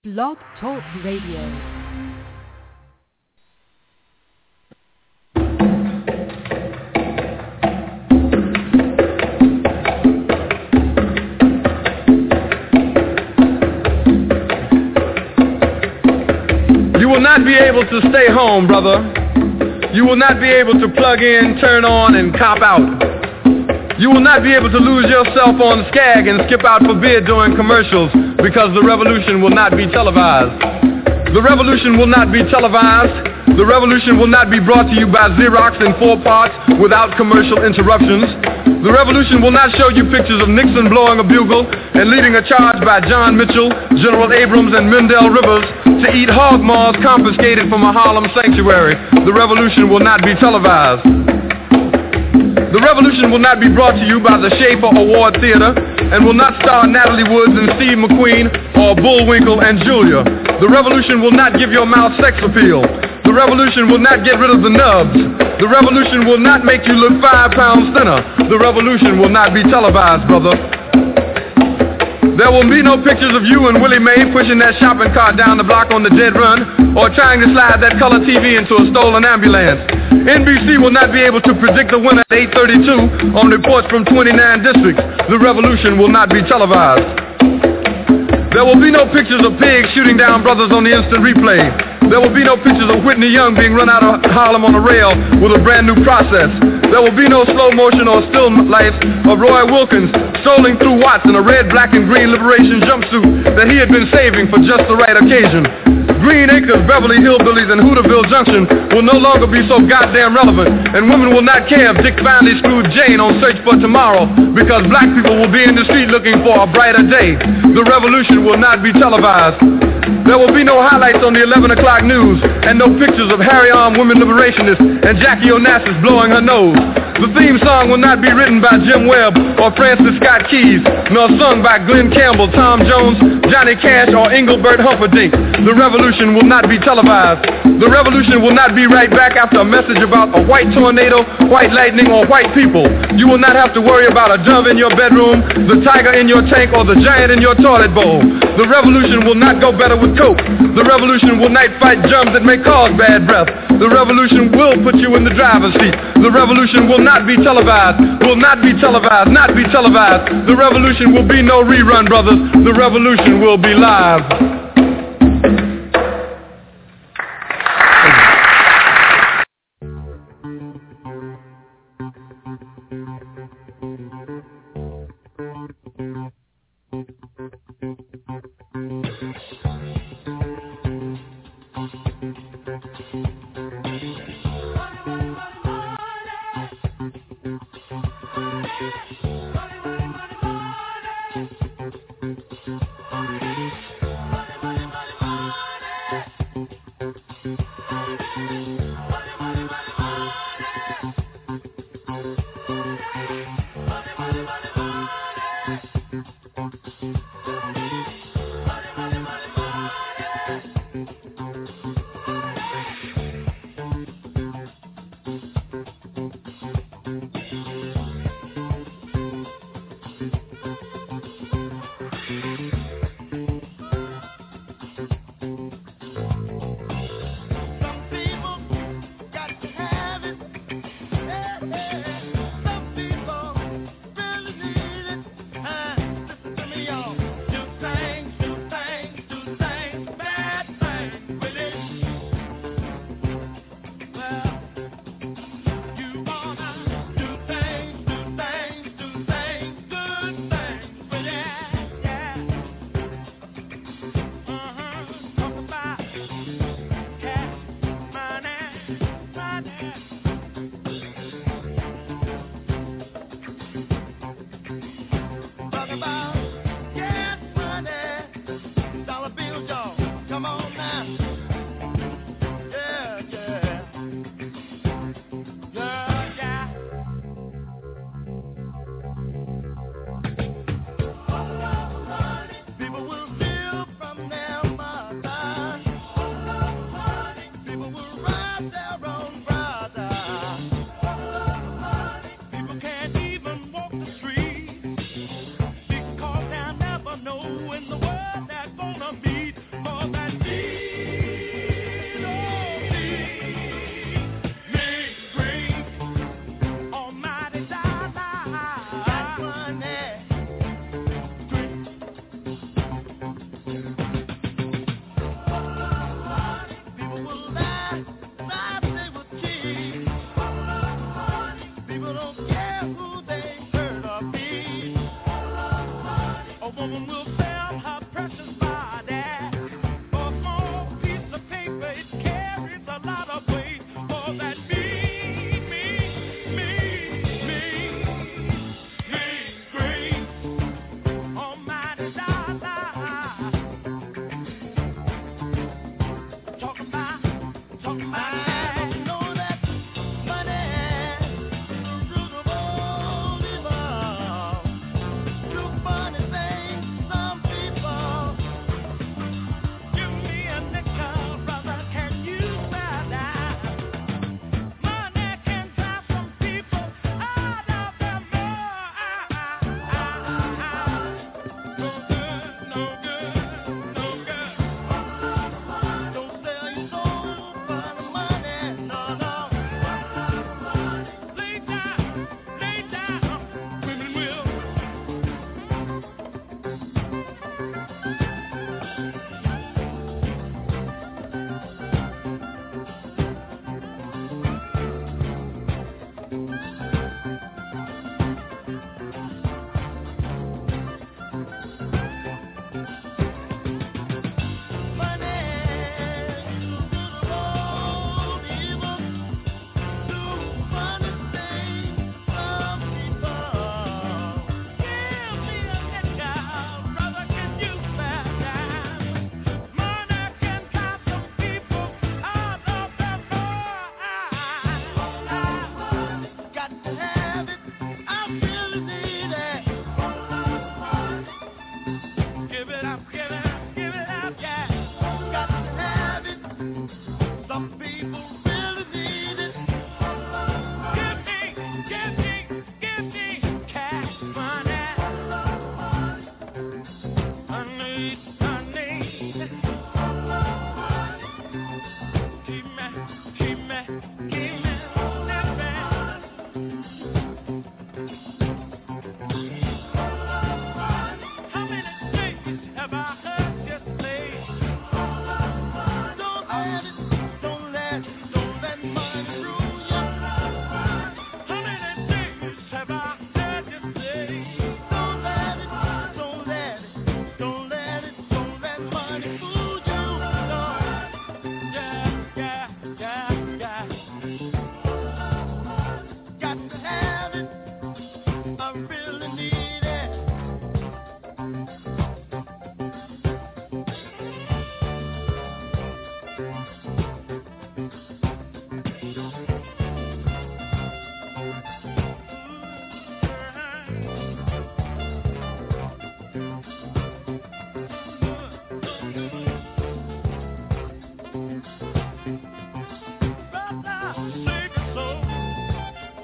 Blog Talk Radio. You will not be able to stay home, brother. You will not be able to plug in, turn on, and cop out. You will not be able to lose yourself on Skag and skip out for beer during commercials because the revolution will not be televised. The revolution will not be televised. The revolution will not be brought to you by Xerox in 4 parts without commercial interruptions. The revolution will not show you pictures of Nixon blowing a bugle and leading a charge by John Mitchell, General Abrams, and Mendel Rivers to eat hog maws confiscated from a Harlem sanctuary. The revolution will not be televised. The revolution will not be brought to you by the Schaefer Award Theater and will not star Natalie Woods and Steve McQueen or Bullwinkle and Julia. The revolution will not give your mouth sex appeal. The revolution will not get rid of the nubs. The revolution will not make you look 5 pounds thinner. The revolution will not be televised, brother. There will be no pictures of you and Willie Mae pushing that shopping cart down the block on the dead run or trying to slide that color TV into a stolen ambulance. NBC will not be able to predict the winner at 8:32 on reports from 29 districts. The revolution will not be televised. There will be no pictures of pigs shooting down brothers on the instant replay. There will be no pictures of Whitney Young being run out of Harlem on a rail with a brand new process. There will be no slow motion or still life of Roy Wilkins strolling through Watts in a red, black, and green liberation jumpsuit that he had been saving for just the right occasion. Green Acres, Beverly Hillbillies, and Hooterville Junction will no longer be so goddamn relevant, and women will not care if Dick finally screwed Jane on Search for Tomorrow because black people will be in the street looking for a brighter day. The revolution will not be televised. There will be no highlights on the 11 o'clock news and no pictures of Harry-armed women liberationists and Jackie Onassis blowing her nose. The theme song will not be written by Jim Webb or Francis Scott Keys, nor sung by Glenn Campbell, Tom Jones, Johnny Cash, or Engelbert Humperdinck. The revolution will not be televised. The revolution will not be right back after a message about a white tornado, white lightning, or white people. You will not have to worry about a dove in your bedroom, the tiger in your tank, or the giant in your toilet bowl. The revolution will not go better with Coke. The revolution will not fight germs that may cause bad breath. The revolution will put you in the driver's seat. The revolution will not be televised. Will not be televised. Not be televised. The revolution will be no rerun, brothers. The revolution will be live.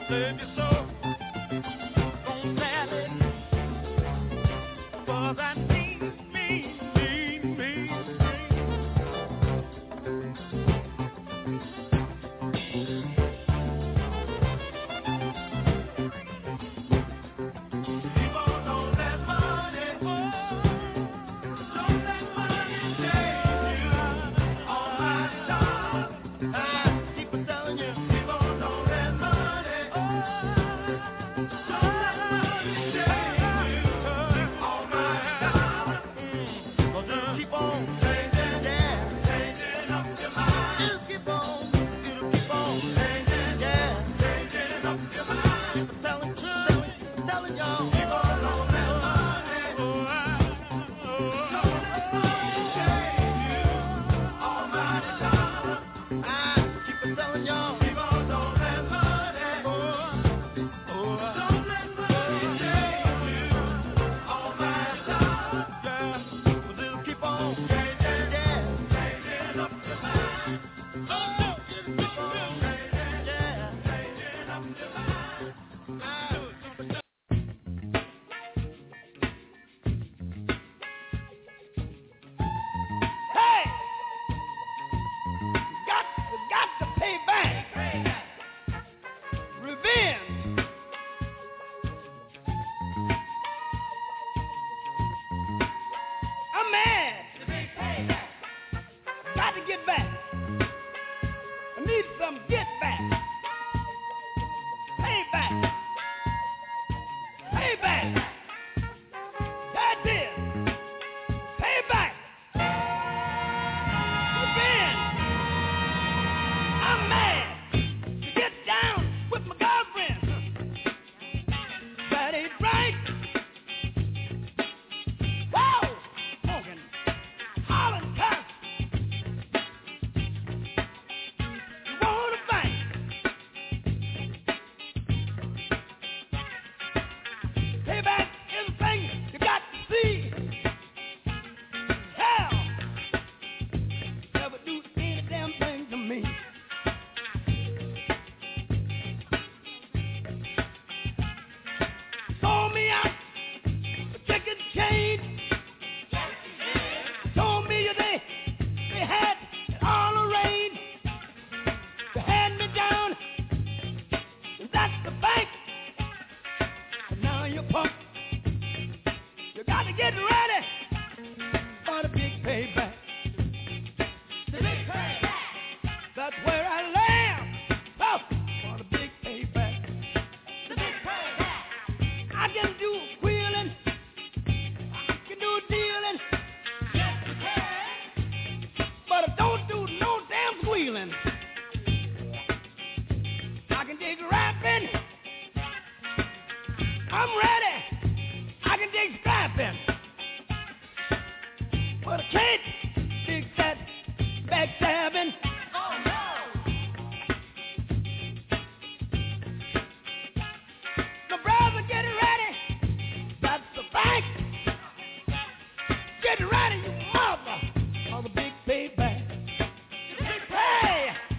Get ready, you mother, for the big payback. The big pay.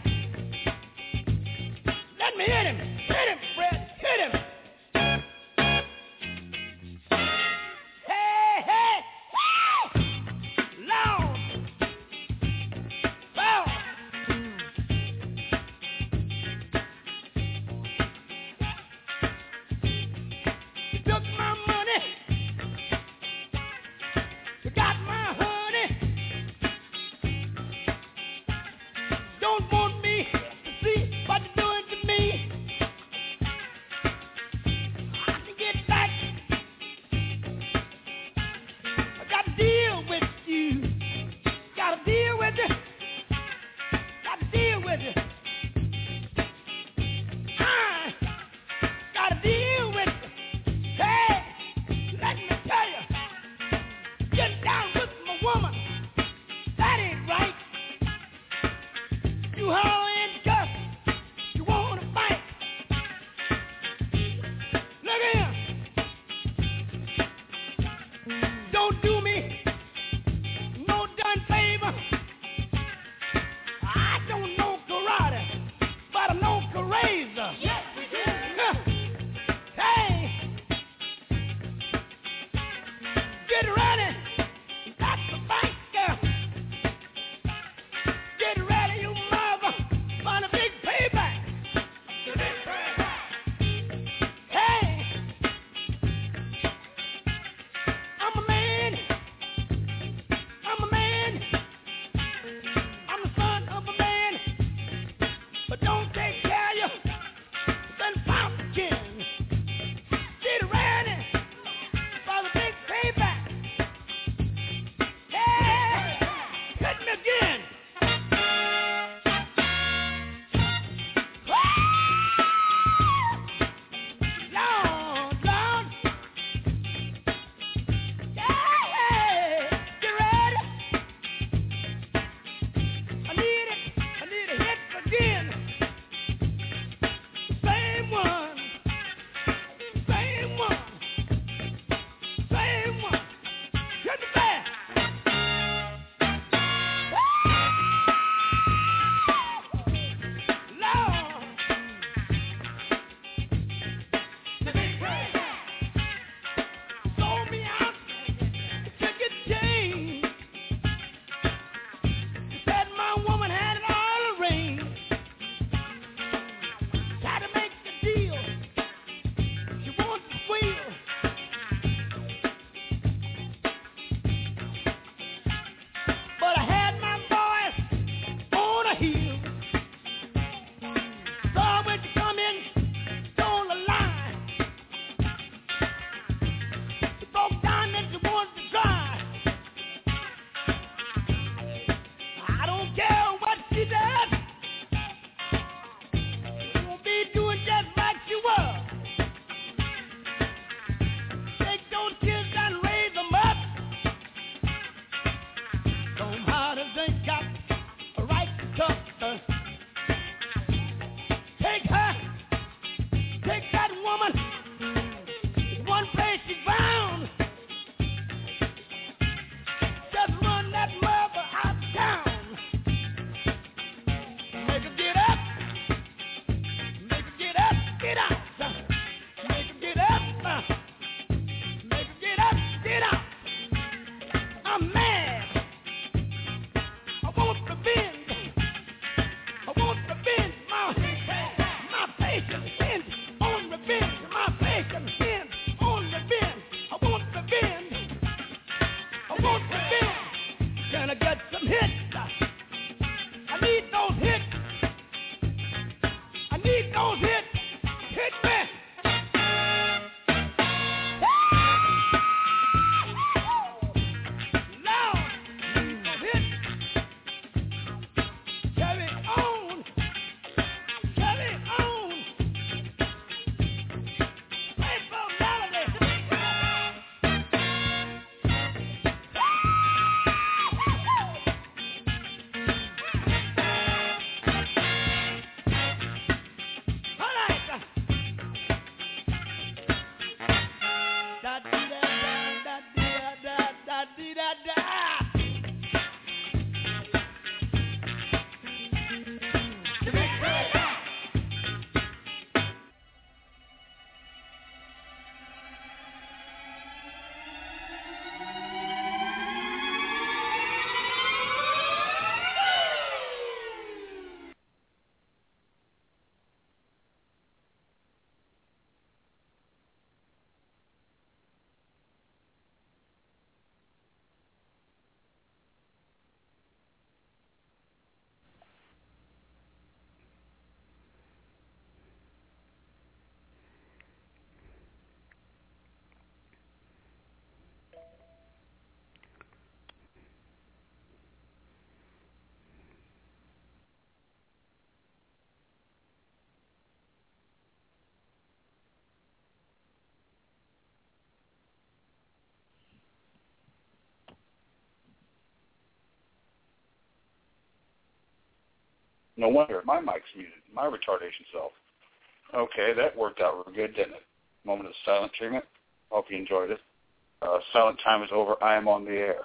No wonder my mic's muted. My retardation self. Okay, that worked out real good, didn't it? Moment of silent treatment. Hope you enjoyed it. Silent time is over. I am on the air.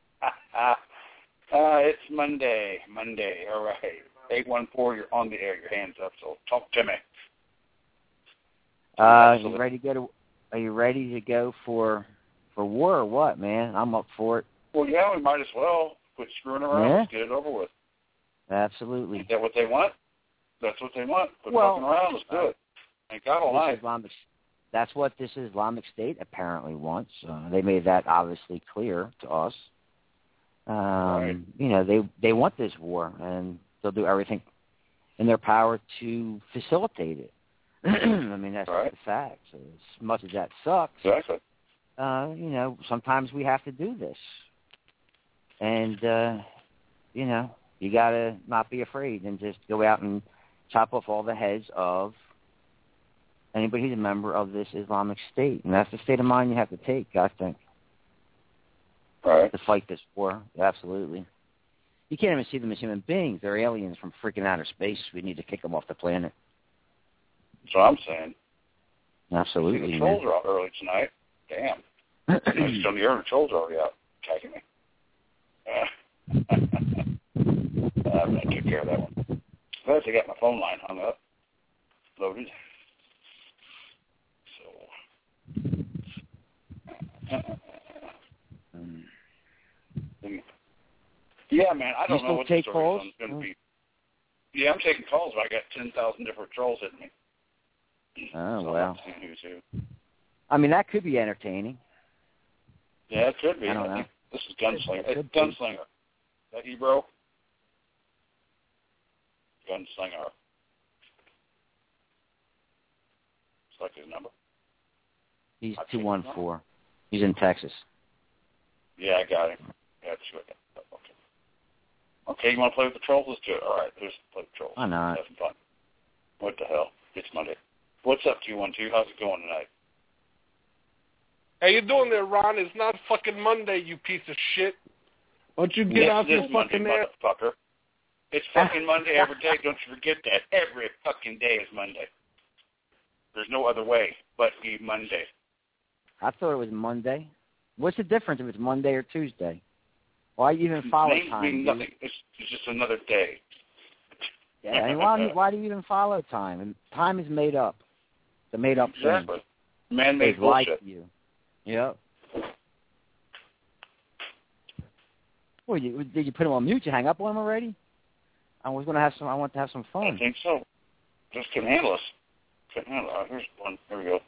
It's Monday. All right. 814, you're on the air. Your hands up, so talk to me. Are you ready to go for war or what, man? I'm up for it. Well, yeah, we might as well quit screwing around. Yeah. Let's get it over with. Absolutely. Is that what they want? That's what they want. Quit Well, fucking around. Let's do it. Thank God alive. That's what this Islamic State apparently wants. They made that obviously clear to us. Right. You know, they want this war, and they'll do everything in their power to facilitate it. I mean, that's right. the fact. So as much as that sucks, Exactly. You know, sometimes we have to do this. And, you know, you got to not be afraid and just go out and chop off all the heads of anybody who's a member of this Islamic State. And that's the state of mind you have to take, I think, Right. to fight this war. Absolutely. You can't even see them as human beings. They're aliens from freaking outer space. We need to kick them off the planet. That's what I'm saying. Absolutely, The man. trolls are out early tonight. Damn. I just on the air, the trolls are already out attacking me. I'm going to take care of that one. Glad they got my phone line hung up, loaded. So, yeah, man, I don't know what the story's going to be. Yeah, I'm taking calls, but I got 10,000 different trolls hitting me. Oh, so well. Who's who. I mean, that could be entertaining. Yeah, it could be. I don't know. This is Gunslinger. It's Gunslinger. Is that you, bro? Gunslinger. Select his number. He's 214. He's in Texas. Yeah, I got him. Yeah, sure. Okay, you want to play with the trolls? Let's do it. All right, let's play with the trolls. Why not? Having fun. What the hell? It's Monday. What's up, 212? How's it going tonight? How you doing there, Ron? It's not fucking Monday, you piece of shit. Why don't you get off your fucking Monday, ass? Motherfucker. It's fucking Monday every day. Don't you forget that. Every fucking day is Monday. There's no other way but be Monday. I thought it was Monday. What's the difference if it's Monday or Tuesday? Why do you even follow time? Nothing. It's just another day. Yeah, I mean, why do you even follow time? And time is made up. It's a made-up thing. Exactly. Man-made bullshit. Like you. Yep. Well, did you put him on mute? You hang up on him already? I want to have some fun. I think so. Just couldn't handle us. Couldn't handle it. Here's one. Here we go.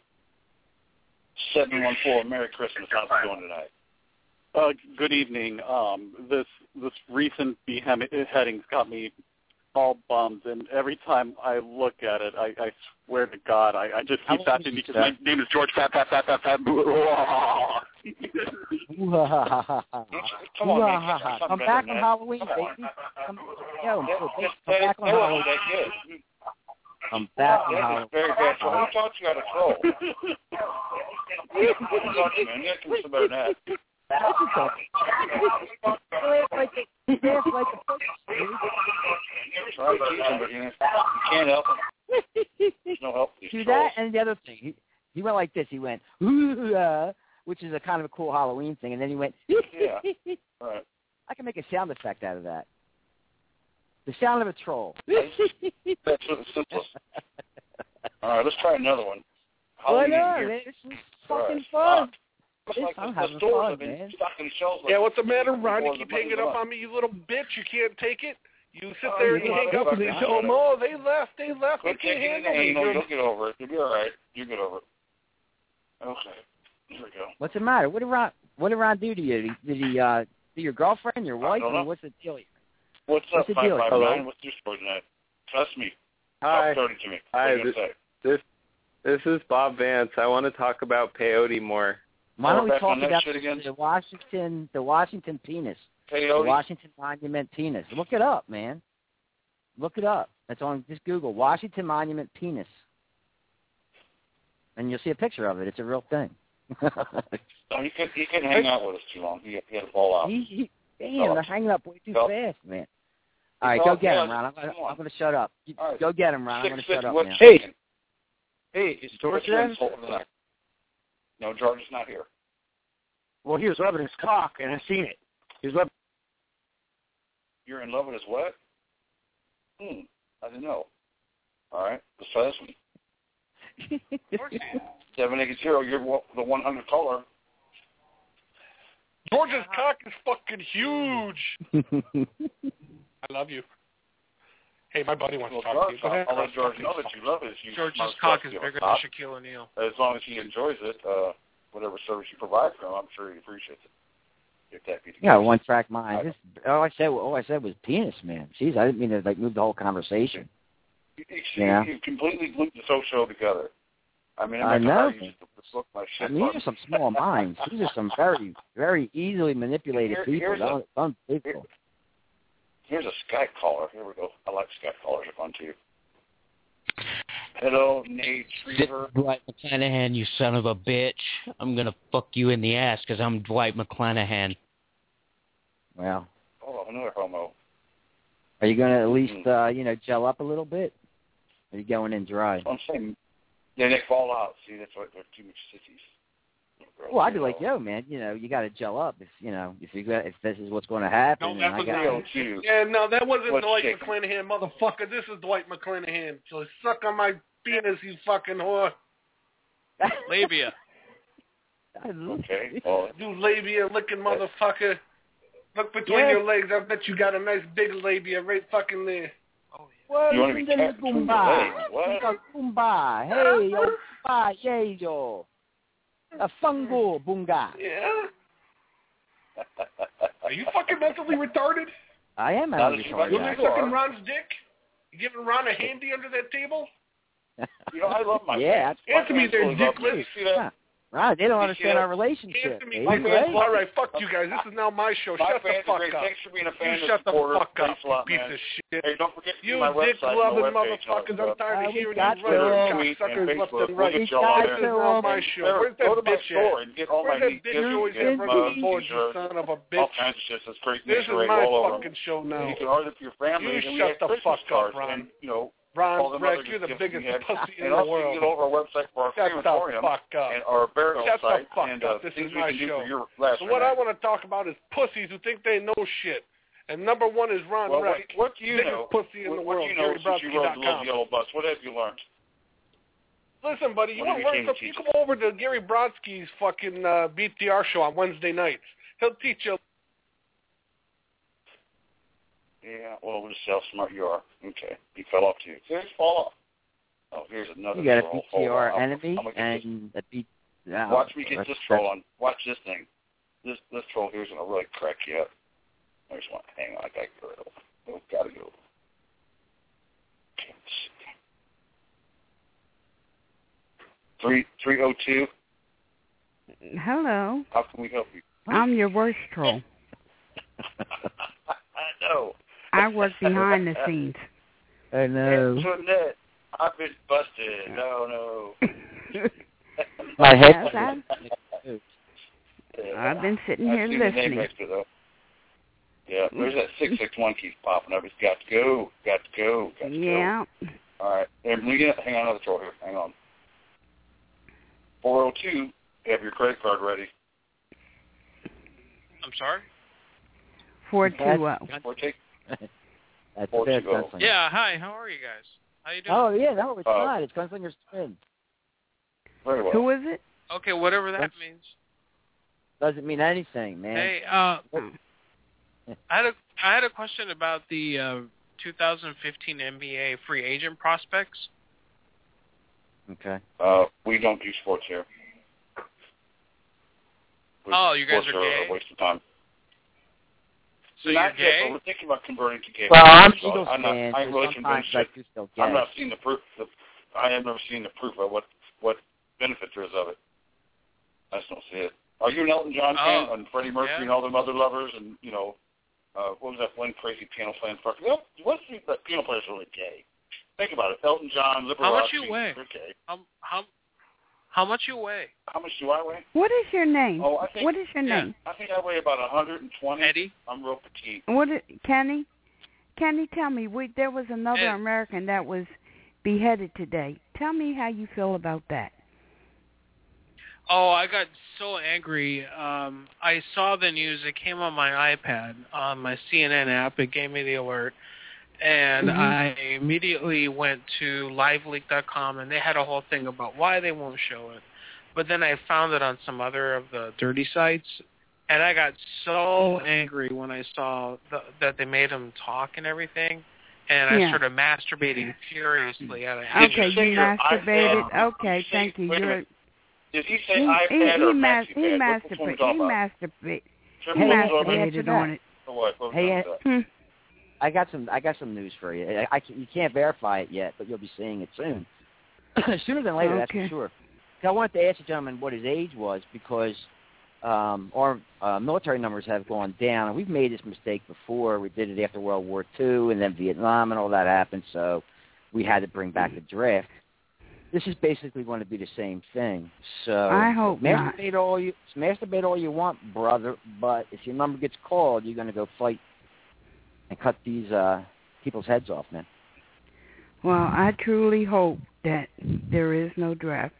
714. Merry Christmas. How's it going tonight? Good evening. This recent beheading's got me all bummed, and every time I look at it, I swear to God, I just keep laughing because my name is George Fat. Come on, man. Come back on Halloween, baby. Come back on Halloween. I'm back on Halloween. Very bad. So who taught you how to troll? Who taught you, man? You got to do some better than that. Try to teach him, but you can't help him. There's no help for these Do trolls. that, and the other thing, he went like this. He went, ooh, which is a kind of a cool Halloween thing, and then he went, yeah. Right. I can make a sound effect out of that. The sound of a troll. That's the simplest. All right, let's try another one. Why not, man? This is fucking fun. I'm having fun, man. Yeah, what's the matter, Ron? You keep hanging up on me, you little bitch. You can't take it. You sit there and you hang up and they tell them, oh, they left. They can't handle me. You'll get over it. You'll be all right. You'll get over it. Okay. Here we go. What's the matter? What did Ron do to you? Did he do your girlfriend, your wife? I mean, what's the deal here? What's up, the deal? 559? What's your story tonight? Trust me. Hi. Talk dirty to me. Hi. This is Bob Vance. I want to talk about peyote more. Why don't we talk about the Washington penis? Peyote. The Washington Monument penis. Look it up, man. Look it up. It's on just Google Washington Monument penis, and you'll see a picture of it. It's a real thing. No, he couldn't hang out with us too long. He had to fall out. Damn, they're hanging up way too fast, man. All right, go get him, Ron. I'm going to shut up. Right. Go get him, Ron. I'm going to shut up now. Hey, is George there? No, George is not here. Well, he was rubbing his cock, and I seen it. He was rubbing. You're in love with his what? I didn't know. All right, let's try this one. 780, you're the 100 caller. George's cock is fucking huge. I love you. Hey, my buddy wants to talk to you. Go ahead. I'll let George know that you love his huge. George's cock is bigger than Shaquille O'Neal. As long as he enjoys it, whatever service you provide for him, I'm sure he appreciates it. If that be the case. Yeah, one-track mind. All I said was penis, man. Jeez, I didn't mean to move the whole conversation. You completely glued the show together. I mean, I know. Look my shit these are some small minds. These are some very, very easily manipulated people. It's unbelievable. Here's a Skype caller. Here we go. I like Skype callers. They're fun too. Hello, Nate Triever. Dwight McClanahan, you son of a bitch. I'm going to fuck you in the ass because I'm Dwight McClanahan. Well. Oh, another homo. Are you going to at least, gel up a little bit? Or are you going in dry? I'm saying, they fall out. See, that's why they're too much sissies. Well, I'd be like, yo, man, you got to gel up. If this is what's going to happen. No, that was real too. Yeah, no, that wasn't Dwight McClanahan, motherfucker. This is Dwight McClanahan. So suck on my penis, you fucking whore. Labia. Okay. Well, you labia licking motherfucker. Look between your legs. I bet you got a nice big labia right fucking there. Oh, yeah. You want to be kept between your legs? What? Kumba. Hey, yo, kumba, yeah, yo. A fungo bunga. Yeah. Are you fucking mentally retarded? I am mentally retarded. You sucking Ron's dick? You giving Ron a handy under that table? I love my answer me there, dickless. Right, they don't understand our relationship. Answer me. All right, fuck you guys. This is now my show. Shut the fuck up. Thanks for being a fan. You shut the fuck up, you piece of shit. Hey, don't forget you dick-loving motherfuckers. I'm tired of hearing you run cocksuckers left and right. This is now my show. Where's that bitch at? Where's that bitch always have running board, you son of a bitch? All kinds of shit. That's great. This is my fucking show now. You can order for your family. You shut the fuck up, Ron. Ron Rex, you're the biggest pussy in the world. And also, you can get over our website for our crematorium and our burial site and this things is we my can do show. for your last So what I want to talk about is pussies who think they know shit. And number one is Ron Rex. What do you biggest know? Pussy in the world. What do you know since you rode the little yellow bus? What have you learned? Listen, buddy, you want to learn something? You come over to Gary Brodsky's fucking BTR show on Wednesday nights. He'll teach you. Yeah, well, we'll just see how smart you are. Okay, he fell off too. Here's fall off. Oh, here's another. You got a BTR enemy and a B. Watch me get this troll on. Watch this thing. This troll here's gonna really crack you up. I just want to hang on. I gotta go. Oh, gotta go. Can't see. 302. Hello. How can we help you? I'm your worst troll. I know. I work behind the scenes. I know. Antoinette, I've been busted. No. My head. I've been sitting here listening. Yeah, there's that 661 keeps popping up. It's got to go. Got to go. Yeah. All right. Hang on, another troll here. Hang on. 402, have your credit card ready. I'm sorry? 420. That's yeah, hi. How are you guys? How you doing? Oh, yeah, no, it's fine. It's Gunslinger's twin. Very well. Who is it? Okay, whatever that means. Doesn't mean anything, man. Hey, I had a question about the 2015 NBA free agent prospects. Okay. We don't do sports here. You guys are gay? A waste of time. So you're gay? We're thinking about converting to gay. Well, I'm Eagles fan, I'm really convinced. I'm not seeing the proof. I have never seen the proof of what benefit there is of it. I just don't see it. Are you an Elton John fan and Freddie Mercury and all them other lovers and what was that one crazy piano playing fucker? What's that piano player's really gay? Think about it. Elton John, Liberace. How much you weigh? Okay. How much you weigh? How much do I weigh? What is your name? What is your name? I think I weigh about 120. Eddie? I'm real petite. Kenny? Kenny, tell me, there was another American that was beheaded today. Tell me how you feel about that. Oh, I got so angry. I saw the news. It came on my iPad, on my CNN app. It gave me the alert. And I immediately went to liveleak.com, and they had a whole thing about why they won't show it. But then I found it on some other of the dirty sites, and I got so angry when I saw that they made him talk and everything. And I started masturbating furiously at it. Okay, you masturbated. Okay, thank you. Did he say iPad or Maxi He masturbated on it. Hey, I got some news for you. You can't verify it yet, but you'll be seeing it soon. Sooner than later, that's for sure. I wanted to ask the gentleman what his age was because our military numbers have gone down, and we've made this mistake before. We did it after World War II, and then Vietnam, and all that happened, so we had to bring back the draft. This is basically going to be the same thing. So I hope masturbate all you want, brother, but if your number gets called, you're going to go fight and cut these people's heads off, man. Well, I truly hope that there is no draft.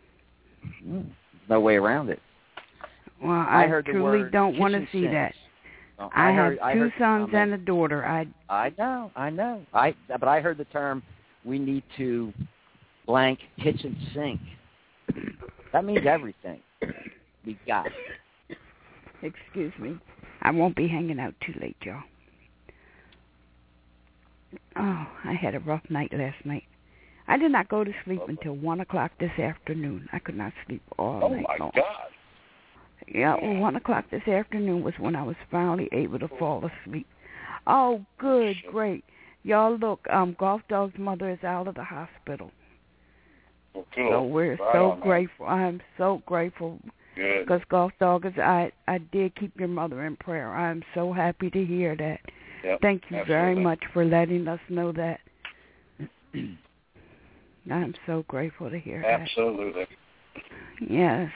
No way around it. Well, I truly don't want to see that. Well, I have two sons and a daughter. I know. But I heard the term, we need to blank kitchen sink. That means everything. We got it. Excuse me. I won't be hanging out too late, y'all. Oh, I had a rough night last night. I did not go to sleep until 1 o'clock this afternoon. I could not sleep all night long. Oh, my God. Yeah, 1 o'clock this afternoon was when I was finally able to fall asleep. Oh, good, great. Y'all, look, Golf Dog's mother is out of the hospital. Well, cool. So we're so grateful. I'm so grateful. Because Golf Dog, I did keep your mother in prayer. I'm so happy to hear that. Yep, thank you very much for letting us know that. I'm so grateful to hear that. Absolutely. Yes.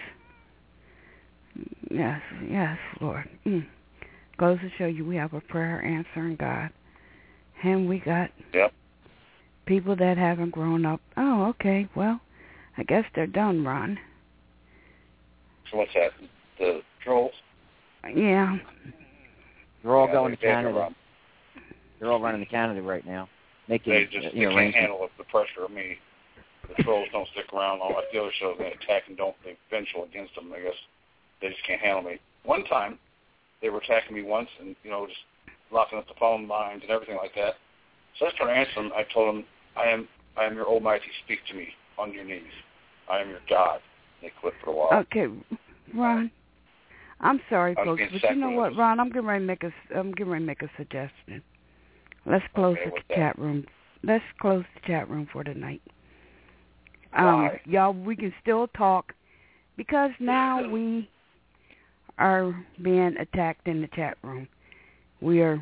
Yes, Lord. Goes to show you we have a prayer answering God. And we got people that haven't grown up. Oh, okay. Well, I guess they're done, Ron. So what's that? The trolls? Yeah. They're all going to Canada. They're all running to Canada right now. They can't handle the pressure of me. The trolls don't stick around. All the other shows, they attack and don't. They vengeful against them. I guess they just can't handle me. One time, they were attacking me once and, just locking up the phone lines and everything like that. So I started answering them. I told them, I am your almighty. Speak to me on your knees. I am your God. They quit for a while. Okay, Ron. I'm sorry, folks, but you know what, Ron? I'm getting ready to make a suggestion. Let's close the chat room. Let's close the chat room for tonight. Y'all, we can still talk because now we are being attacked in the chat room. We are.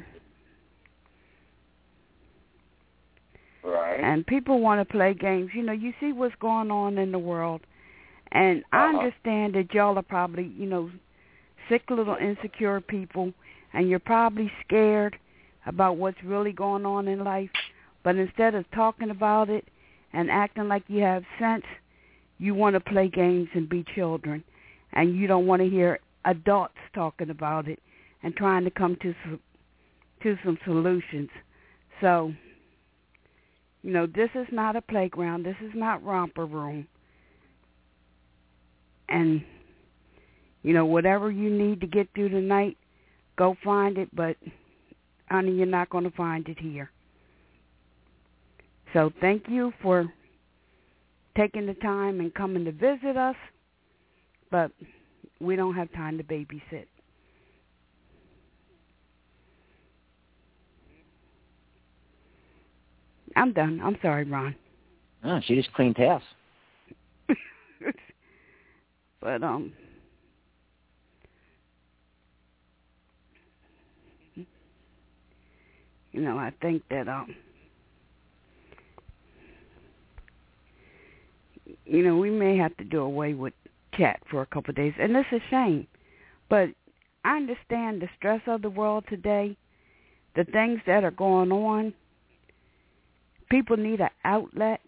Right. And people want to play games. You see what's going on in the world. And I understand that y'all are probably, sick little insecure people, and you're probably scared about what's really going on in life. But instead of talking about it and acting like you have sense, you want to play games and be children. And you don't want to hear adults talking about it and trying to come to some solutions. So, this is not a playground. This is not romper room. And, whatever you need to get through the night, go find it. But, honey, you're not going to find it here. So thank you for taking the time and coming to visit us. But we don't have time to babysit. I'm done. I'm sorry, Ron. Oh, she just cleaned house. But, I think that, we may have to do away with chat for a couple of days. And it's a shame. But I understand the stress of the world today, the things that are going on, people need an outlet.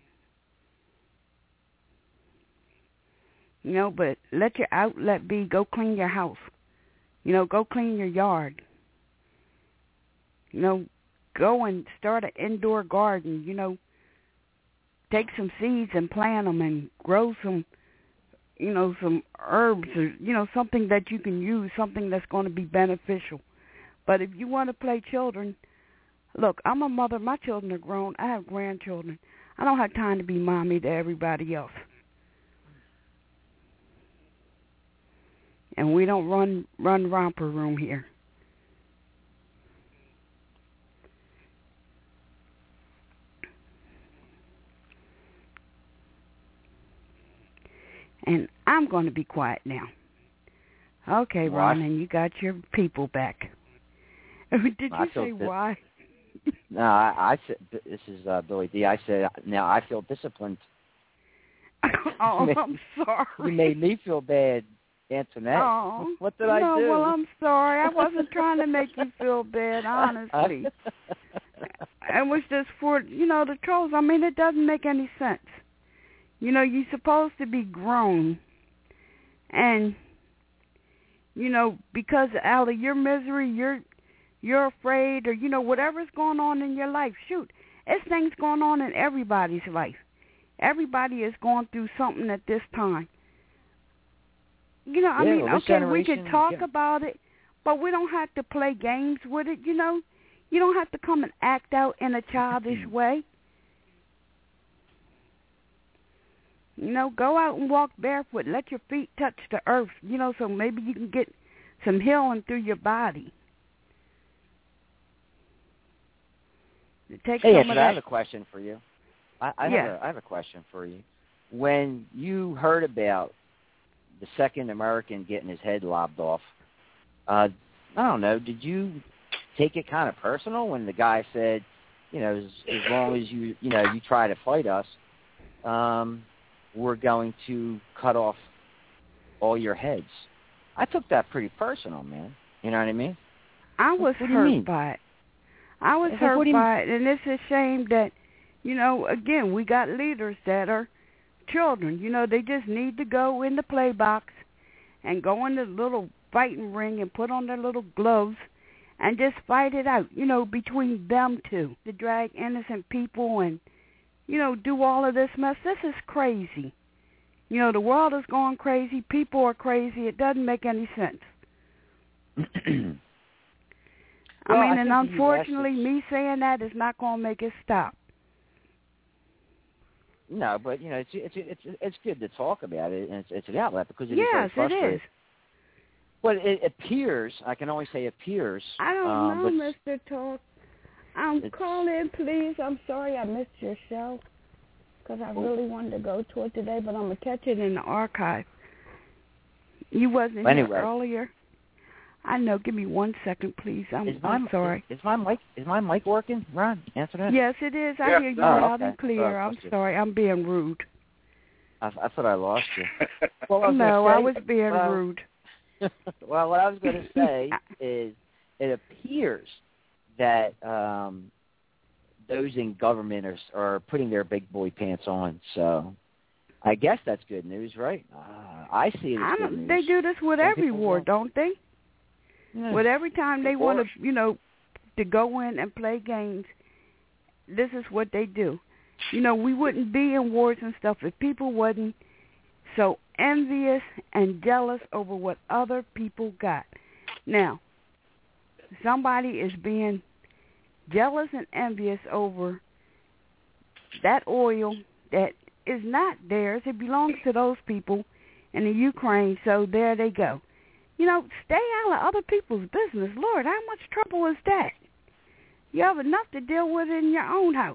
You know, but let your outlet be go clean your house. You know, go clean your yard. You know, go and start an indoor garden. You know, take some seeds and plant them and grow some, you know, some herbs or, you know, something that you can use, something that's going to be beneficial. But if you want to play children, look, I'm a mother. My children are grown. I have grandchildren. I don't have time to be mommy to everybody else. And we don't run romper room here. And I'm going to be quiet now. Okay, Ron, and you got your people back. Did you say why? No, I said, this is Billy D. I said, now I feel disciplined. Oh, I'm sorry. You made me feel bad, Antoinette. Oh, what did I do? No, well, I'm sorry. I wasn't trying to make you feel bad, honestly. It was just for, you know, the trolls. I mean, it doesn't make any sense. You know, you're supposed to be grown. And, you know, because out of your misery, you're afraid or, you know, whatever's going on in your life. Shoot, there's things going on in everybody's life. Everybody is going through something at this time. You know, I mean, okay, we can talk about it, but we don't have to play games with it, you know. You don't have to come and act out in a childish way. You know, go out and walk barefoot. Let your feet touch the earth, you know, so maybe you can get some healing through your body. Hey, I have a question for you. I have a question for you. When you heard about the second American getting his head lobbed off, I don't know, did you take it kind of personal when the guy said, you know, as long as you try to fight us, we're going to cut off all your heads? I took that pretty personal, man. You know what I mean? I was hurt by it. I was hurt by it, and it's a shame that, you know, again, we got leaders that are children. You know, they just need to go in the play box and go in the little fighting ring and put on their little gloves and just fight it out, you know, between them two. To drag innocent people and, you know, do all of this mess. This is crazy. You know, the world is going crazy. People are crazy. It doesn't make any sense. Well, I mean, and unfortunately, me saying that is not going to make it stop. No, but you know, it's good to talk about it, and it's an outlet because it is very frustrating. Yes, it is. Well, it appears. I can only say appears. I don't know, Mr. Talk. Call in, please. I'm sorry I missed your show because I really wanted to go to it today, but I'm gonna catch it in the archive. You wasn't here earlier. I know. Give me 1 second, please. I'm sorry. Is my mic working, Ron? Answer that. Yes, it is. I hear you loud and clear. I'm sorry. I'm being rude. I thought I lost you. Well, I was being rude. Well, what I was going to say is it appears that those in government are putting their big boy pants on. So I guess that's good news, right? I see it as good news. They do this with every war, don't they? Yeah. But every time they want to, you know, to go in and play games, this is what they do. You know, we wouldn't be in wars and stuff if people wasn't so envious and jealous over what other people got. Now, somebody is being jealous and envious over that oil that is not theirs. It belongs to those people in the Ukraine, so there they go. You know, stay out of other people's business. Lord, how much trouble is that? You have enough to deal with in your own house.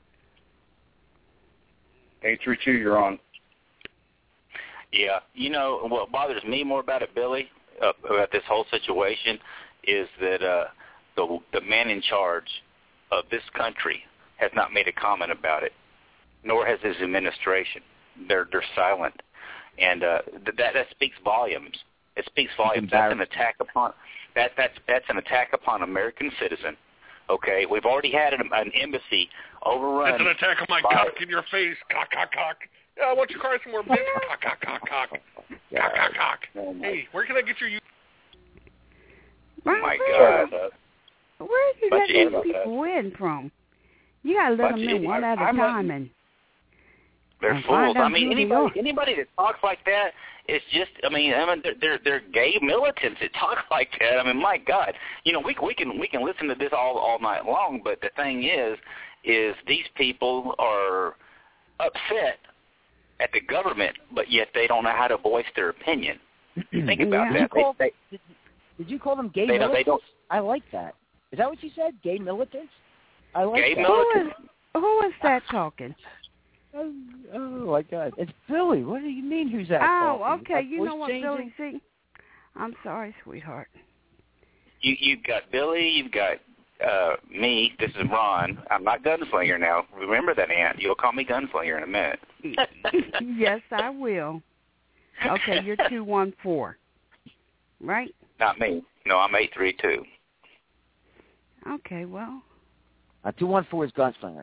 832, you're on. Yeah, you know, what bothers me more about it, Billy, about this whole situation is that the man in charge of this country has not made a comment about it, nor has his administration. They're silent. And that speaks volumes. It speaks volumes. That's an attack upon That's an attack upon American citizen. Okay, we've already had an embassy overrun. That's an attack on my cock in your face. Cock, cock, cock. Yeah, I want you to cry some more, bitch. Cock, cock, cock, cock. Cock, cock, cock. Hey, where can I get your... Oh, my God. Where do you let these people in from? You got to let them in one at a time. And they're fools. I mean, anybody that talks like that is just, I mean, they're gay militants that talk like that. I mean, my God. You know, we can listen to this all night long, but the thing is these people are upset at the government, but yet they don't know how to voice their opinion. Think about that. Did you call them gay militants? I like that. Is that what you said? Gay militants? I like gay that. Militants. Who is that talking? Oh my God! It's Billy. What do you mean? Who's that? Oh, okay. You know what, Billy? See, I'm sorry, sweetheart. You've got Billy. You've got me. This is Ron. I'm not Gunslinger now. Remember that, Aunt. You'll call me Gunslinger in a minute. Yes, I will. Okay, you're 214, right? Not me. No, I'm 832. Okay, well. 214 is Gunslinger.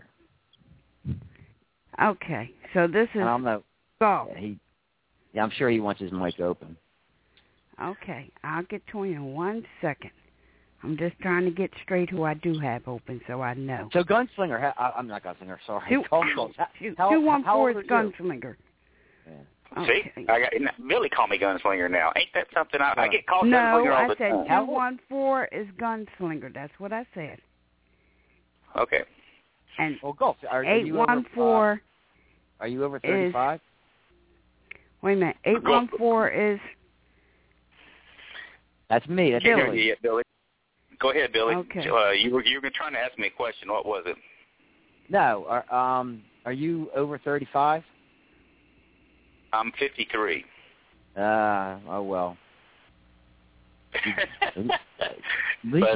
Okay, so this is golf. Yeah, I'm sure he wants his mic open. Okay, I'll get to you in 1 second. I'm just trying to get straight who I do have open so I know. So Gunslinger, I'm not Gunslinger, sorry. 214 is Gunslinger. Yeah. Okay. See, Billy called me Gunslinger now. Ain't that something? I get called Gunslinger all the time. No, I said 214 is Gunslinger. That's what I said. Okay. And Golf, 814. Are you over 35? Wait a minute. 814 is. That's me. That's Billy. Billy. Go ahead, Billy. Okay. You were trying to ask me a question. What was it? No. Are you over 35? I'm 53. Oh well. At least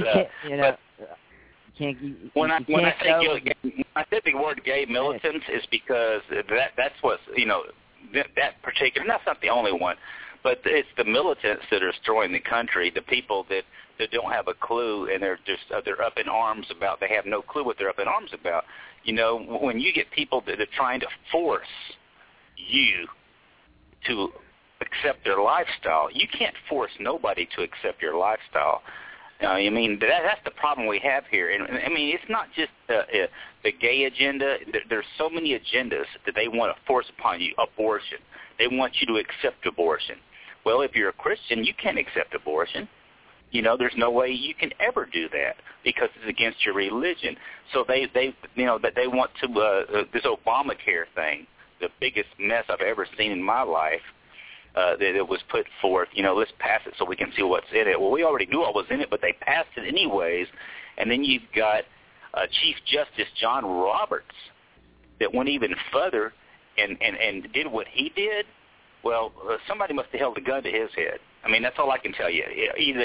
when I said the word gay militants is because that's what's that particular. That's not the only one, but it's the militants that are destroying the country. The people that don't have a clue and they're up in arms about. They have no clue what they're up in arms about. You know, when you get people that are trying to force you to accept their lifestyle, you can't force nobody to accept your lifestyle. I mean, that's the problem we have here. And I mean, it's not just the gay agenda. There's so many agendas that they want to force upon you. Abortion. They want you to accept abortion. Well, if you're a Christian, you can't accept abortion. You know, there's no way you can ever do that because it's against your religion. So they want to this Obamacare thing, the biggest mess I've ever seen in my life. That it was put forth, let's pass it so we can see what's in it. Well, we already knew what was in it, but they passed it anyways. And then you've got Chief Justice John Roberts that went even further and did what he did. Well, somebody must have held a gun to his head. I mean, that's all I can tell you. Either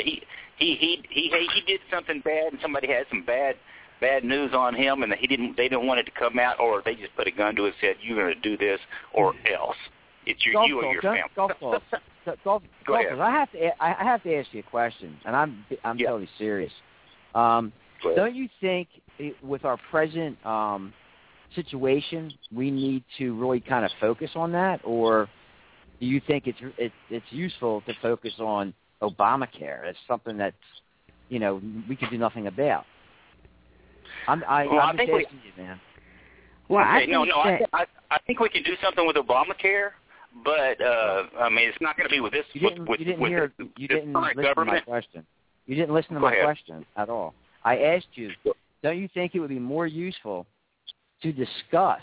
he did something bad and somebody had some bad news on him and they didn't want it to come out, or they just put a gun to his head. You're going to do this or else. It's you or your family. Golf, I have to ask you a question, and I'm totally serious. Don't you think with our present situation, we need to really kind of focus on that, or do you think it's useful to focus on Obamacare? It's something that we could do nothing about. I'm just asking you, man. Well, okay, I think we can do something with Obamacare. But I mean, it's not going to be with this. You didn't listen to my question. You didn't listen to my question at all. I asked you, don't you think it would be more useful to discuss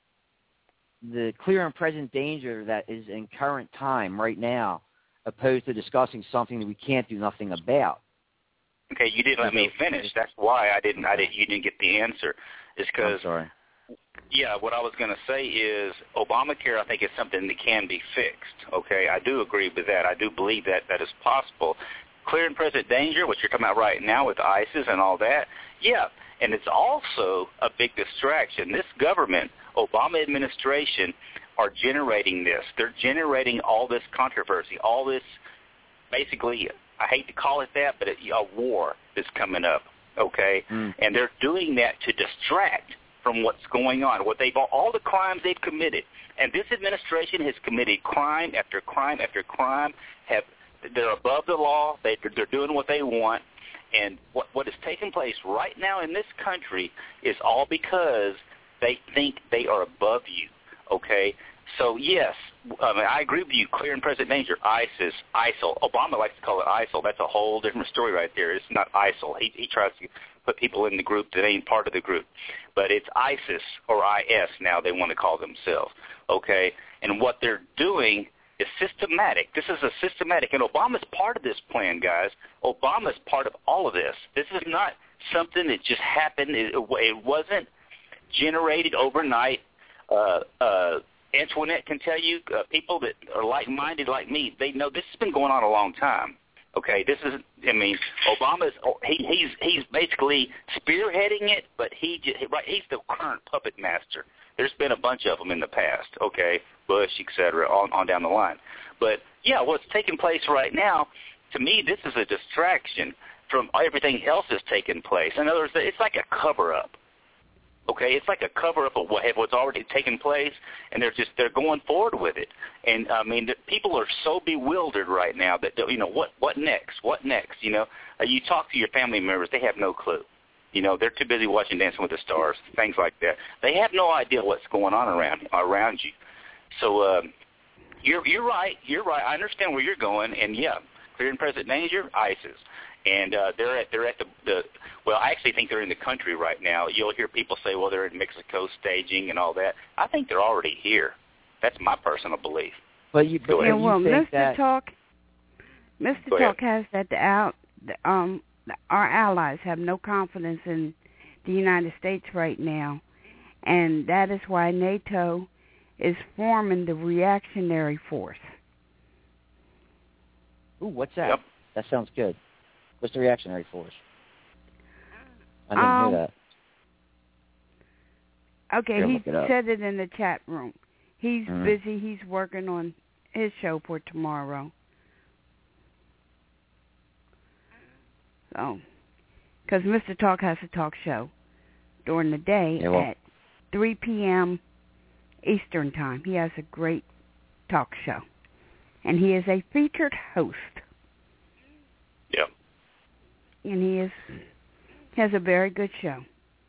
the clear and present danger that is in current time right now, opposed to discussing something that we can't do nothing about? Okay, you didn't let me finish. That's why you didn't get the answer. It's because. I'm sorry. Yeah, what I was going to say is Obamacare, I think, is something that can be fixed, okay? I do agree with that. I do believe that is possible. Clear and present danger, what you're talking about right now with ISIS and all that, yeah, and it's also a big distraction. This government, Obama administration, are generating this. They're generating all this controversy, all this basically I hate to call it that, but a war that's coming up, okay? And they're doing that to distract from what's going on, all the crimes they've committed. And this administration has committed crime after crime after crime. They're above the law. They're doing what they want. And what is taking place right now in this country is all because they think they are above you, okay? So, yes, I agree with you, clear and present danger, ISIS, ISIL. Obama likes to call it ISIL. That's a whole different story right there. It's not ISIL. He tries to put people in the group that ain't part of the group. But it's ISIS or IS now they want to call themselves, okay? And what they're doing is systematic. This is a systematic, and Obama's part of this plan, guys. Obama's part of all of this. This is not something that just happened. It wasn't generated overnight. Antoinette can tell you, people that are like-minded like me, they know this has been going on a long time. Okay, this is, Obama's, he's basically spearheading it, but he's the current puppet master. There's been a bunch of them in the past, okay, Bush, et cetera, on down the line. But, yeah, what's taking place right now, to me, this is a distraction from everything else that's taking place. In other words, it's like a cover-up. Okay, it's like a cover-up of what's already taken place, and they're going forward with it. And the people are so bewildered right now that what next? What next? You talk to your family members, they have no clue. They're too busy watching Dancing with the Stars, things like that. They have no idea what's going on around you. So you're right. You're right. I understand where you're going, and yeah, clear and present danger, ISIS. And they're at the well, I actually think they're in the country right now. You'll hear people say, well, they're in Mexico staging and all that. I think they're already here. That's my personal belief. Mr. Talk has that our allies have no confidence in the United States right now, and that is why NATO is forming the reactionary force. Ooh, what's that? Yep. That sounds good. What's the reactionary force? I didn't hear that. Okay, he said it in the chat room. He's busy. He's working on his show for tomorrow. So, because Mr. Talk has a talk show during the day at 3 p.m. Eastern Time. He has a great talk show. And he is a featured host. Yep. And he has a very good show.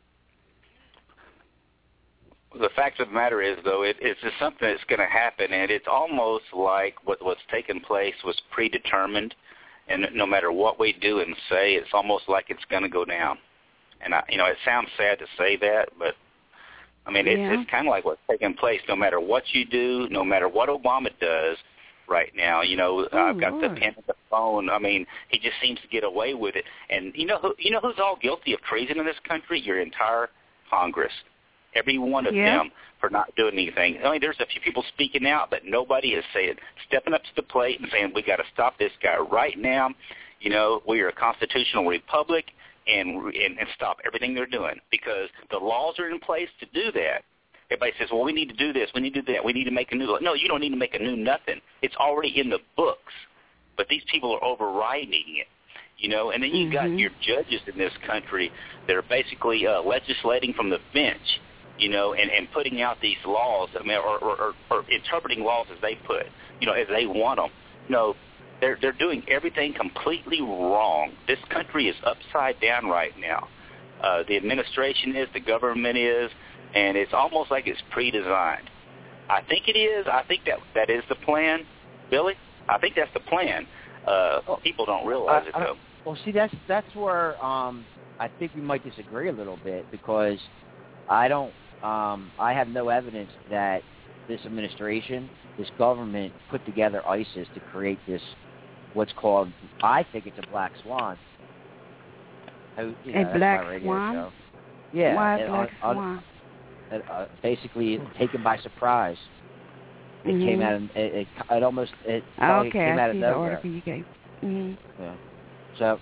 The fact of the matter is, though, it's just something that's going to happen, and it's almost like what's taken place was predetermined, and no matter what we do and say, it's almost like it's going to go down. And, it sounds sad to say that, but, it's kind of like what's taking place. No matter what you do, no matter what Obama does right now, I've got the pen and the phone. He just seems to get away with it. And who's all guilty of treason in this country? Your entire Congress. Every one of them for not doing anything. There's a few people speaking out, but nobody is stepping up to the plate and saying, we got to stop this guy right now. We are a constitutional republic, and stop everything they're doing, because the laws are in place to do that. Everybody says, well, we need to do this, we need to do that, we need to make a new law. No, you don't need to make a new nothing. It's already in the books, but these people are overriding it. And then you've got your judges in this country that are basically legislating from the bench, and putting out these laws, or interpreting laws as they put, as they want them. No, they're doing everything completely wrong. This country is upside down right now. The administration is, the government is, and it's almost like it's pre-designed. I think it is. I think that is the plan, Billy. I think that's the plan. People don't realize it, though. Well, see, that's where I think we might disagree a little bit, because I have no evidence that this administration, this government, put together ISIS to create this, what's called, I think it's a black swan. A black swan? Show. Yeah. Why black swan? Basically taken by surprise. It came out. It almost. It came out of nowhere. I see the article you gave. Yeah. So,